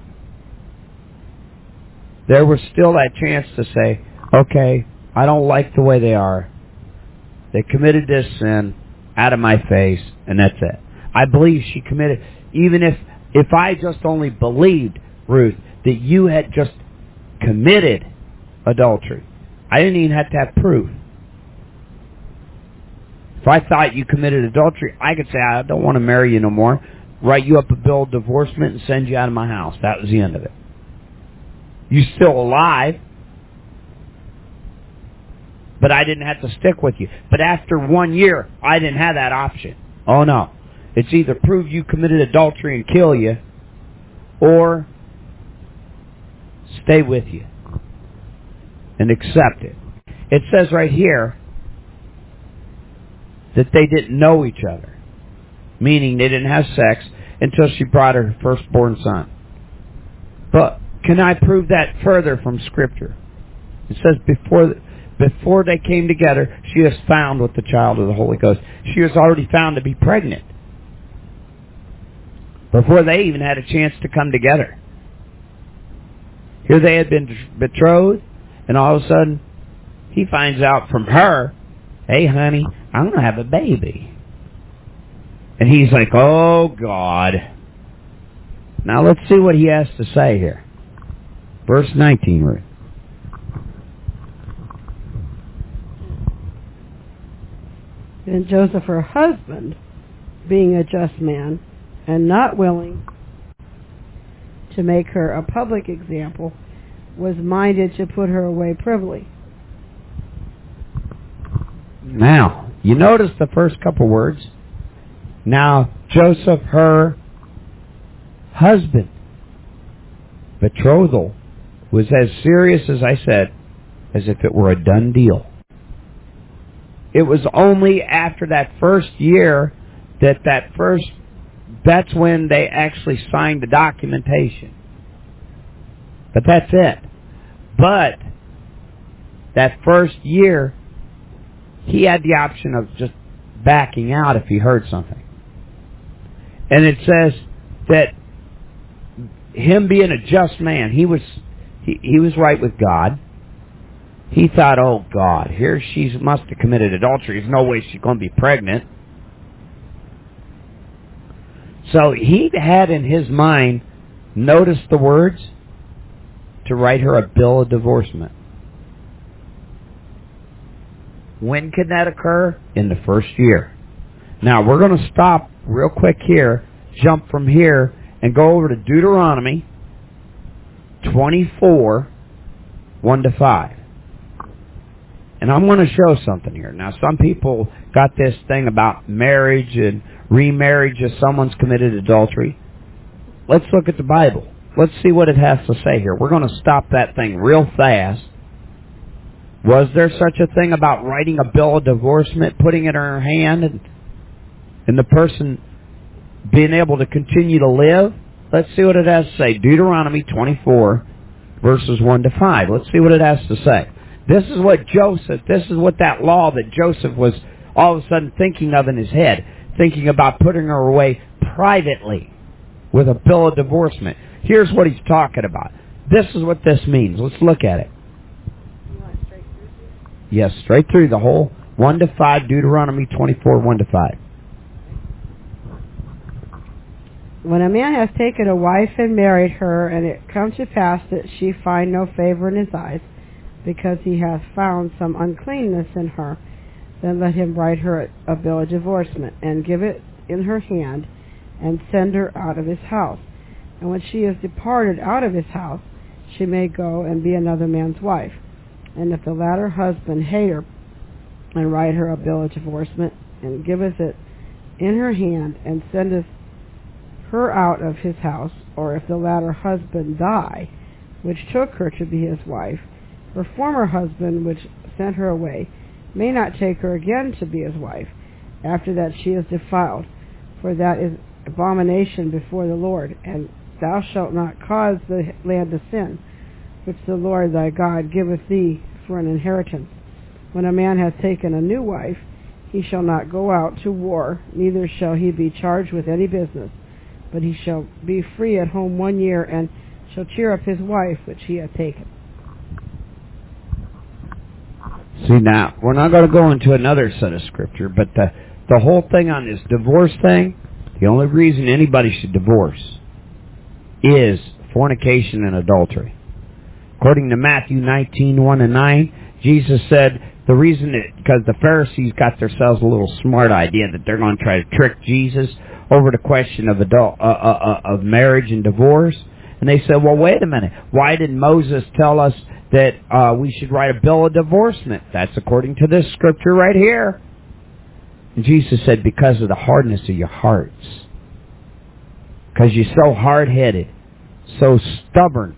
there was still that chance to say, okay, I don't like the way they are. They committed this sin out of my face, and that's it. I believe she committed, even if, if I just only believed, Ruth, that you had just committed adultery, I didn't even have to have proof. If I thought you committed adultery, I could say, I don't want to marry you no more, write you up a bill of divorcement and send you out of my house. That was the end of it. You're still alive, but I didn't have to stick with you. But after one year, I didn't have that option. Oh, no. It's either prove you committed adultery and kill you, or stay with you and accept it. It says right here that they didn't know each other, meaning they didn't have sex until she brought her firstborn son. But can I prove that further from Scripture? It says before before they came together, she was found with the child of the Holy Ghost. She was already found to be pregnant before they even had a chance to come together. Here they had been betrothed, and all of a sudden, he finds out from her, hey, honey, I'm going to have a baby. And he's like, oh, God. Now let's see what he has to say here. Verse nineteen, Ruth. Then Joseph, her husband, being a just man, and not willing to make her a public example, was minded to put her away privily. Now, you notice the first couple words. Now, Joseph, her husband. Betrothal was as serious, as I said, as if it were a done deal. It was only after that first year that that first, that's when they actually signed the documentation. But that's it. But that first year, he had the option of just backing out if he heard something. And it says that him being a just man, he was he, he was right with God. He thought, oh God, here she must have committed adultery. There's no way she's going to be pregnant. So he had in his mind, notice the words, to write her a bill of divorcement. When can that occur? In the first year. Now, we're going to stop real quick here, jump from here, and go over to Deuteronomy twenty-four, one to five. And I'm going to show something here. Now, some people got this thing about marriage and remarriage if someone's committed adultery. Let's look at the Bible. Let's see what it has to say here. We're going to stop that thing real fast. Was there such a thing about writing a bill of divorcement, putting it in her hand, and, and the person being able to continue to live? Let's see what it has to say. Deuteronomy twenty-four, verses one to five. Let's see what it has to say. This is what Joseph, this is what that law that Joseph was all of a sudden thinking of in his head, thinking about putting her away privately with a bill of divorcement. Here's what he's talking about. This is what this means. Let's look at it. You want it straight through? Yes, straight through the whole one to five, Deuteronomy twenty-four, one to five. When a man has taken a wife and married her, and it comes to pass that she find no favor in his eyes, because he hath found some uncleanness in her, then let him write her a bill of divorcement, and give it in her hand, and send her out of his house. And when she is departed out of his house, she may go and be another man's wife. And if the latter husband hate her, and write her a bill of divorcement, and giveth it in her hand, and sendeth her out of his house, or if the latter husband die, which took her to be his wife, her former husband, which sent her away, may not take her again to be his wife, after that she is defiled, for that is abomination before the Lord. And thou shalt not cause the land to sin, which the Lord thy God giveth thee for an inheritance. When a man hath taken a new wife, he shall not go out to war, neither shall he be charged with any business, but he shall be free at home one year, and shall cheer up his wife which he hath taken. See, now, we're not going to go into another set of scripture, but the, the whole thing on this divorce thing, the only reason anybody should divorce is fornication and adultery. According to Matthew nineteen, one and nine, Jesus said the reason it, because the Pharisees got themselves a little smart idea that they're going to try to trick Jesus over the question of adult uh, uh, uh, of marriage and divorce. And they said, well, wait a minute. Why did Moses tell us that uh, we should write a bill of divorcement? That's according to this scripture right here. And Jesus said, because of the hardness of your hearts. Because you're so hard-headed, so stubborn.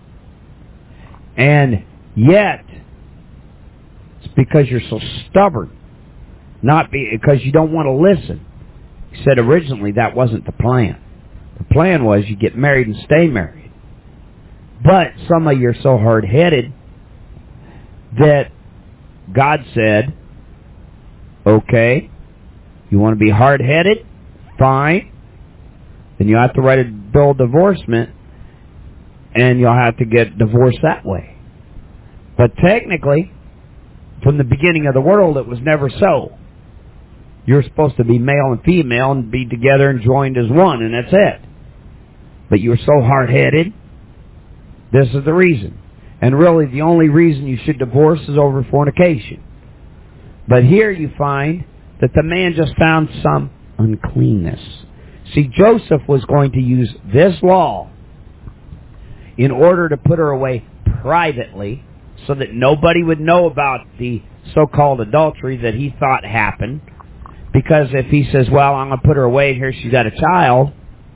And yet, it's because you're so stubborn, not be, because you don't want to listen. He said originally that wasn't the plan. The plan was you get married and stay married. But some of you are so hard-headed that God said, okay, you want to be hard-headed? Fine. Then you have to write a bill of divorcement, and you'll have to get divorced that way. But technically, from the beginning of the world, it was never so. You're supposed to be male and female and be together and joined as one, and that's it. But you're so hard-headed, this is the reason. And really, the only reason you should divorce is over fornication. But here you find that the man just found some uncleanness. See, Joseph was going to use this law in order to put her away privately so that nobody would know about the so-called adultery that he thought happened. Because if he says, well, I'm going to put her away and here she's got a child,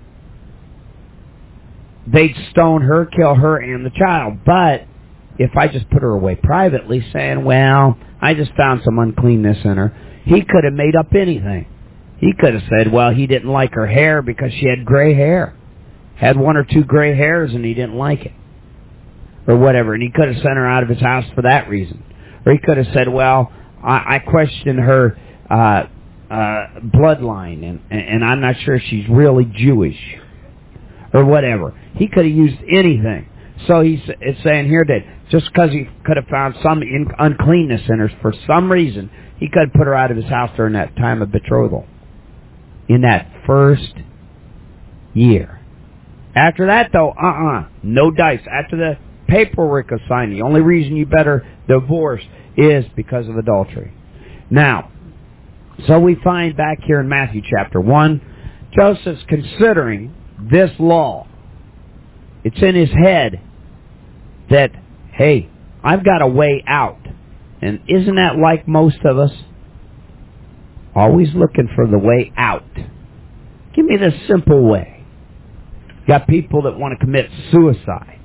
they'd stone her, kill her and the child. But if I just put her away privately, saying, well, I just found some uncleanness in her, he could have made up anything. He could have said, well, he didn't like her hair because she had gray hair. Had one or two gray hairs and he didn't like it. Or whatever. And he could have sent her out of his house for that reason. Or he could have said, well, I, I question her uh, uh, bloodline and, and I'm not sure she's really Jewish. Or whatever. He could have used anything. So he's it's saying here that just because he could have found some in, uncleanness in her for some reason, he could have put her out of his house during that time of betrothal. In that first year. After that, though, uh-uh, no dice. After the paperwork is signed, the only reason you better divorce is because of adultery. Now, so we find back here in Matthew chapter one, Joseph's considering this law. It's in his head that, hey, I've got a way out. And isn't that like most of us? Always looking for the way out. Give me the simple way. Got people that want to commit suicide.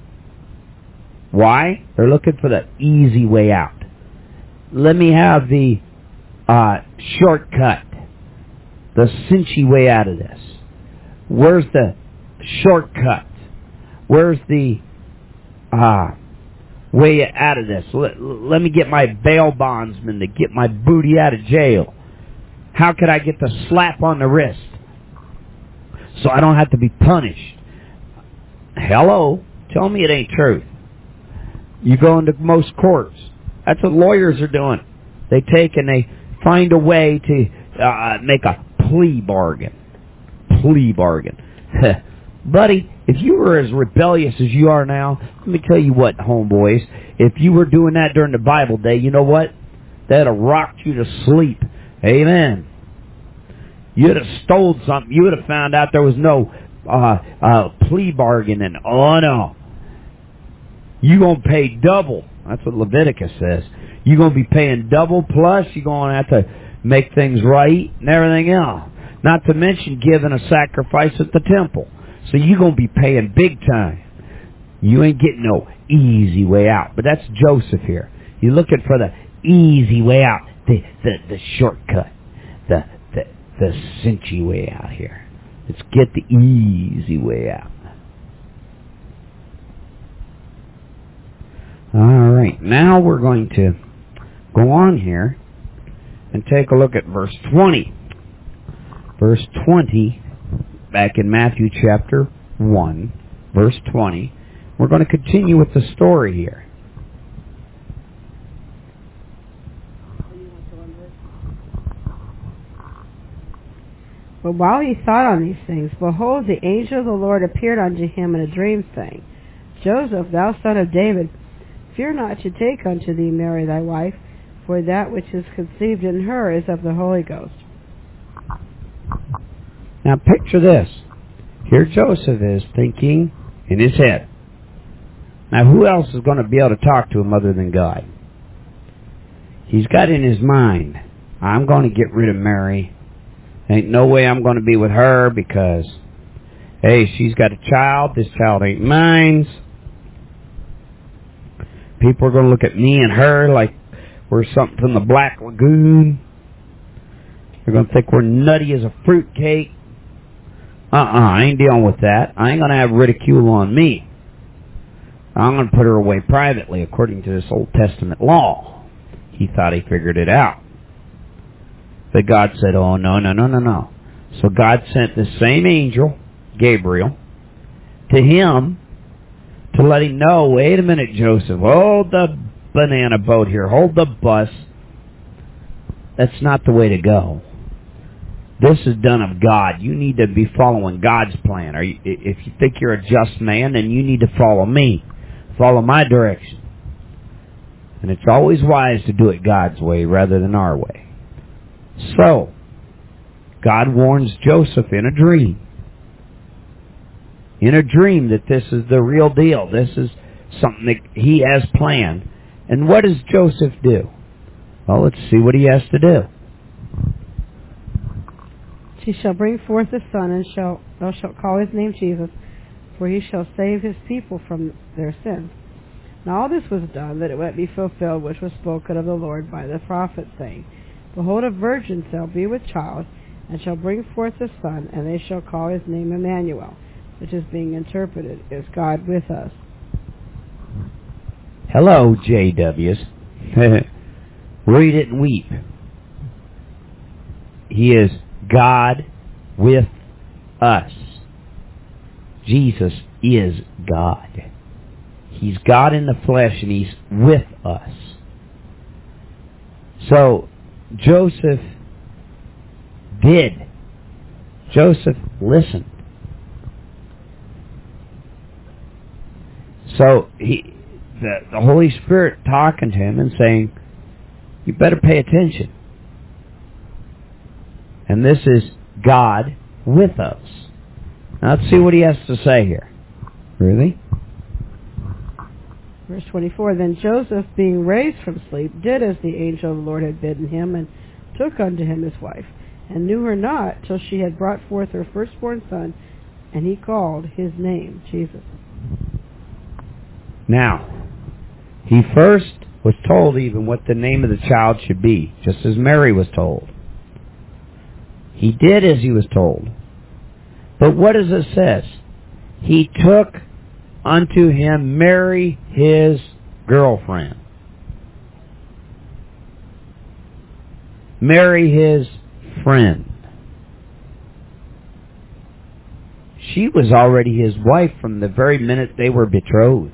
Why? They're looking for the easy way out. Let me have the uh, shortcut. The cinchy way out of this. Where's the shortcut? Where's the uh, way out of this? Let, let me get my bail bondsman to get my booty out of jail. How could I get the slap on the wrist so I don't have to be punished? Hello? Tell me it ain't truth. You go into most courts. That's what lawyers are doing. They take and they find a way to uh, make a plea bargain. Plea bargain. Buddy, if you were as rebellious as you are now, let me tell you what, homeboys. If you were doing that during the Bible day, you know what? That'd have rocked you to sleep. Amen. You'd have stole something. You would have found out there was no uh, uh, plea bargaining. Oh, no. You're going to pay double. That's what Leviticus says. You're going to be paying double, plus you're going to have to make things right and everything else. Not to mention giving a sacrifice at the temple. So you're going to be paying big time. You ain't getting no easy way out. But that's Joseph here. You're looking for the easy way out. The, the, the shortcut. The, the, the cinchy way out here. Let's get the easy way out. Alright, now we're going to go on here and take a look at verse twenty. Verse twenty, back in Matthew chapter one, verse twenty. We're going to continue with the story here. But while he thought on these things, behold, the angel of the Lord appeared unto him in a dream, saying, Joseph, thou son of David, fear not to take unto thee Mary thy wife, for that which is conceived in her is of the Holy Ghost. Now picture this. Here Joseph is thinking in his head. Now who else is going to be able to talk to him other than God? He's got in his mind, I'm going to get rid of Mary. Ain't no way I'm going to be with her because, hey, she's got a child. This child ain't mine. People are going to look at me and her like we're something from the Black Lagoon. They're going to think we're nutty as a fruitcake. Uh-uh, I ain't dealing with that. I ain't going to have ridicule on me. I'm going to put her away privately according to this Old Testament law. He thought he figured it out. But God said, oh, no, no, no, no, no. So God sent the same angel, Gabriel, to him to let him know, wait a minute, Joseph, hold the banana boat here, hold the bus. That's not the way to go. This is done of God. You need to be following God's plan. Or if you think you're a just man, then you need to follow me. Follow my direction. And it's always wise to do it God's way rather than our way. So, God warns Joseph in a dream. In a dream that this is the real deal. This is something that he has planned. And what does Joseph do? Well, let's see what he has to do. She shall bring forth a son, and shall thou shalt call his name Jesus, for he shall save his people from their sins. Now all this was done, that it might be fulfilled which was spoken of the Lord by the prophet, saying, Behold, a virgin shall be with child, and shall bring forth a son, and they shall call his name Emmanuel, which is being interpreted, is God with us. Hello, J Ws. Read it and weep. He is God with us. Jesus is God. He's God in the flesh, and he's with us. So, Joseph did. Joseph listened. So, he, the, the Holy Spirit talking to him and saying, you better pay attention. And this is God with us. Now let's see what he has to say here. Really? Verse twenty-four, Then Joseph, being raised from sleep, did as the angel of the Lord had bidden him, and took unto him his wife, and knew her not till she had brought forth her firstborn son, and he called his name Jesus. Now, he first was told even what the name of the child should be, just as Mary was told. He did as he was told. But what does it say? He took unto him Mary, his girlfriend. Mary, his friend. She was already his wife from the very minute they were betrothed.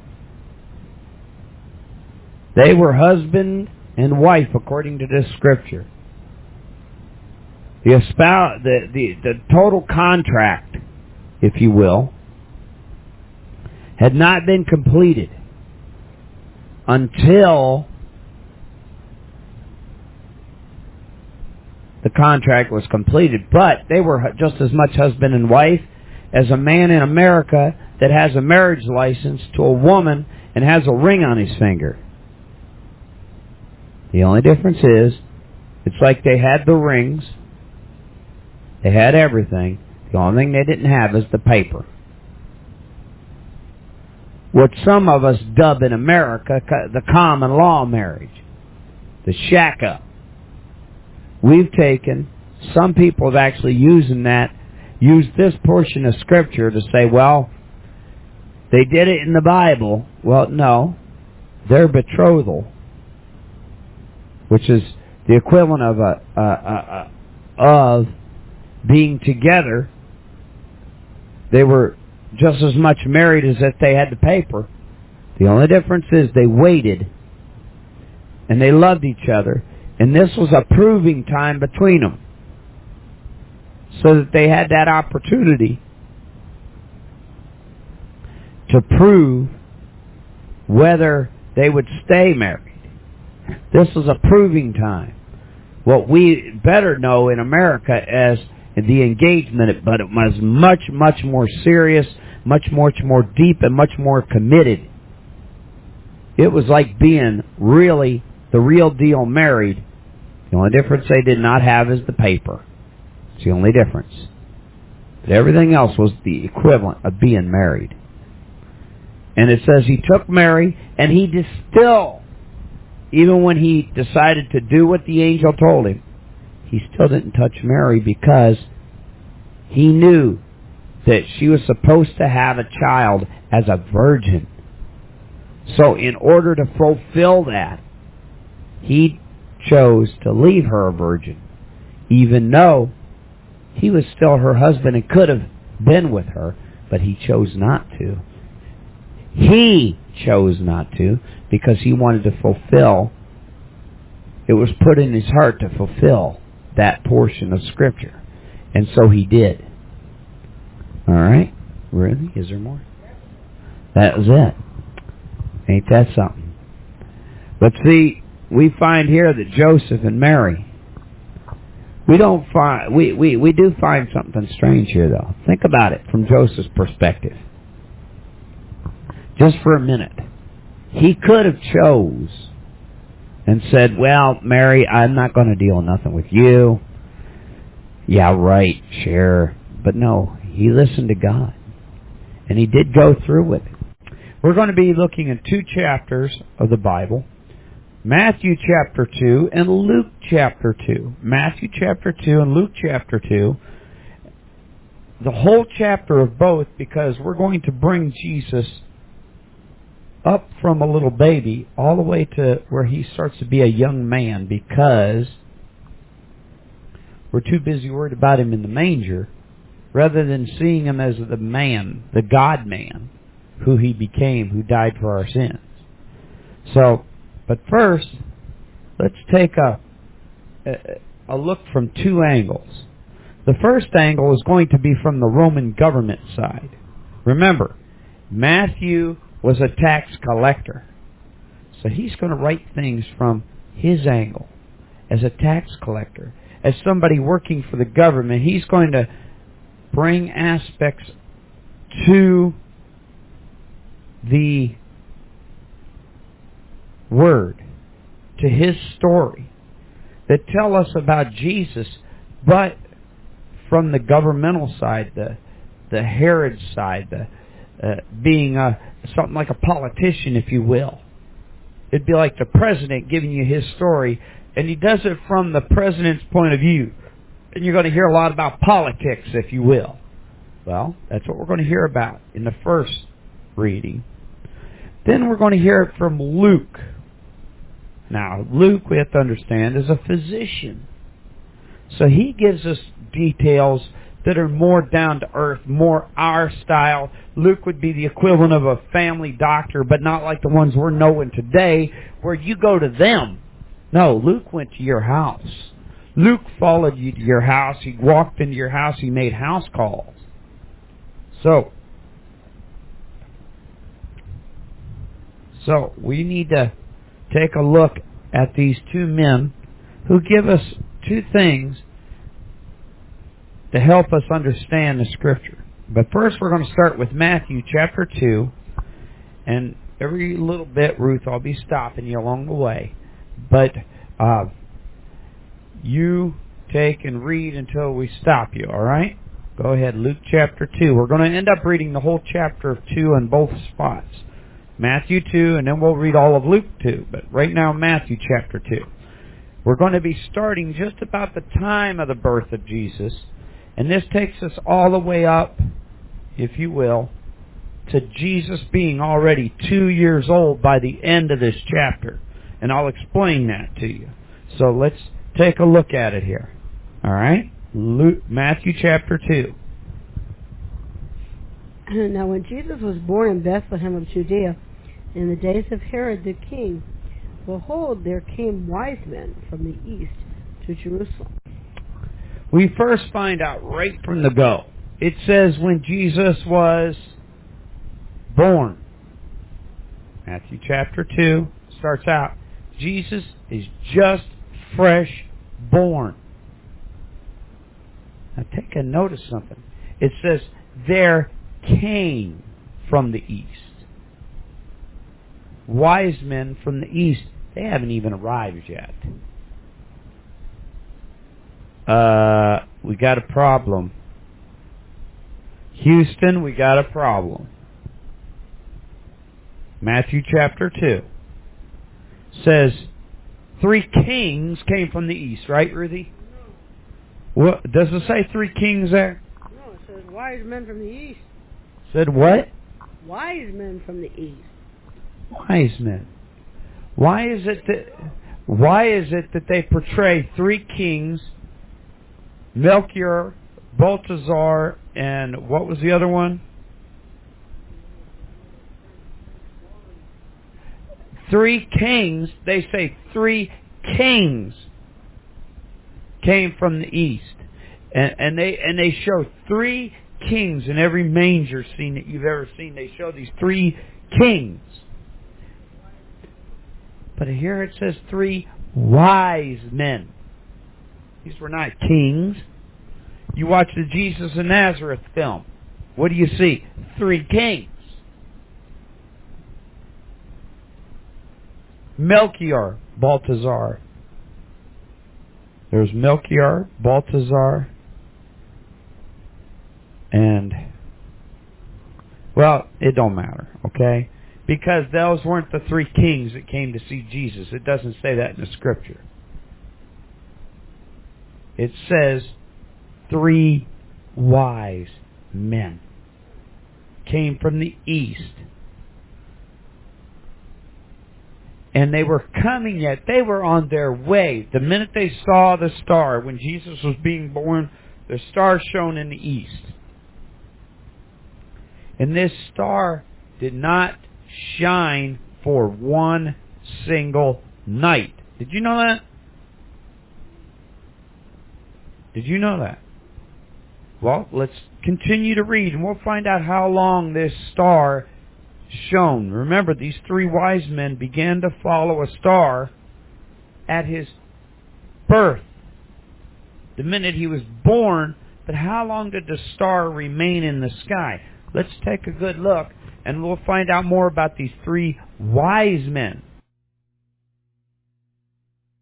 They were husband and wife according to this scripture. The, espouse, the, the, the total contract, if you will, had not been completed until the contract was completed. But they were just as much husband and wife as a man in America that has a marriage license to a woman and has a ring on his finger. The only difference is, it's like they had the rings, they had everything. The only thing they didn't have is the paper. What some of us dub in America the common law marriage, the shack up. We've taken, some people have actually using that, used this portion of Scripture to say, well, they did it in the Bible. Well, no. Their betrothal, which is the equivalent of a, a, a, a of being together, they were just as much married as if they had the paper. The only difference is they waited and they loved each other, and this was a proving time between them, so that they had that opportunity to prove whether they would stay married. This was a proving time. What we better know in America as the engagement, but it was much, much more serious, much, much more deep, and much more committed. It was like being really the real deal married. The only difference they did not have is the paper. It's the only difference. But everything else was the equivalent of being married. And it says he took Mary, and he did still, even when he decided to do what the angel told him, he still didn't touch Mary because he knew that she was supposed to have a child as a virgin. So in order to fulfill that, he chose to leave her a virgin, even though he was still her husband and could have been with her, but he chose not to. He chose not to because he wanted to fulfill. It was put in his heart to fulfill that portion of Scripture. And so he did. All right? Really? Is there more? That was it. Ain't that something? But see, we find here that Joseph and Mary, we don't find, we, we, we do find something strange here though. Think about it from Joseph's perspective. Just for a minute. He could have chose and said, well, Mary, I'm not going to deal nothing with you. Yeah, right, sure. But no, he listened to God. And he did go through with it. We're going to be looking at two chapters of the Bible. Matthew chapter two and Luke chapter two. Matthew chapter two and Luke chapter two. The whole chapter of both, because we're going to bring Jesus up from a little baby all the way to where he starts to be a young man, because we're too busy worried about him in the manger rather than seeing him as the man, the God-man, who he became, who died for our sins. So, but first, let's take a, a, a look from two angles. The first angle is going to be from the Roman government side. Remember, Matthew was a tax collector. So he's going to write things from his angle as a tax collector. As somebody working for the government, he's going to bring aspects to the Word, to his story, that tell us about Jesus, but from the governmental side, the the Herod side, the uh, being a, something like a politician, if you will. It'd be like the president giving you his story, and he does it from the president's point of view. And you're going to hear a lot about politics, if you will. Well, that's what we're going to hear about in the first reading. Then we're going to hear it from Luke. Now, Luke, we have to understand, is a physician. So he gives us details that are more down to earth, more our style. Luke would be the equivalent of a family doctor, but not like the ones we're knowing today, where you go to them. No, Luke went to your house. Luke followed you to your house. He walked into your house. He made house calls. So, so we need to take a look at these two men who give us two things to help us understand the Scripture. But first we're going to start with Matthew chapter two. And every little bit, Ruth, I'll be stopping you along the way. But uh, you take and read until we stop you, all right? Go ahead, Luke chapter two. We're going to end up reading the whole chapter of two in both spots. Matthew two, and then we'll read all of Luke two. But right now, Matthew chapter two. We're going to be starting just about the time of the birth of Jesus. And this takes us all the way up, if you will, to Jesus being already two years old by the end of this chapter. And I'll explain that to you. So let's take a look at it here. All right? Luke, Matthew chapter two. Now when Jesus was born in Bethlehem of Judea, in the days of Herod the king, behold, there came wise men from the east to Jerusalem. We first find out right from the go. It says when Jesus was born. Matthew chapter two starts out, Jesus is just fresh born. Now take a note of something. It says, there came from the east wise men from the east. They haven't even arrived yet. Uh, we got a problem. Houston, we got a problem. Matthew chapter two says three kings came from the east, right, Ruthie? No. What does it say? Three kings there? No, it says wise men from the east. Said what? Wise men from the east. Wise men. Why is it that why is it that they portray three kings, Melchior, Balthazar, and what was the other one? Three kings, they say three kings came from the east. And, and they and they show three kings in every manger scene that you've ever seen. They show these three kings. But here it says three wise men. These were not kings. You watch the Jesus of Nazareth film. What do you see? Three kings. Melchior, Balthazar. There's Melchior, Balthazar, and, well, it don't matter, okay? Because those weren't the three kings that came to see Jesus. It doesn't say that in the Scripture. It says three wise men came from the east. And they were coming yet. They were on their way. The minute they saw the star, when Jesus was being born, the star shone in the east. And this star did not shine for one single night. Did you know that? Did you know that? Well, let's continue to read and we'll find out how long this star shone. Remember, these three wise men began to follow a star at his birth. The minute he was born, but how long did the star remain in the sky? Let's take a good look and we'll find out more about these three wise men.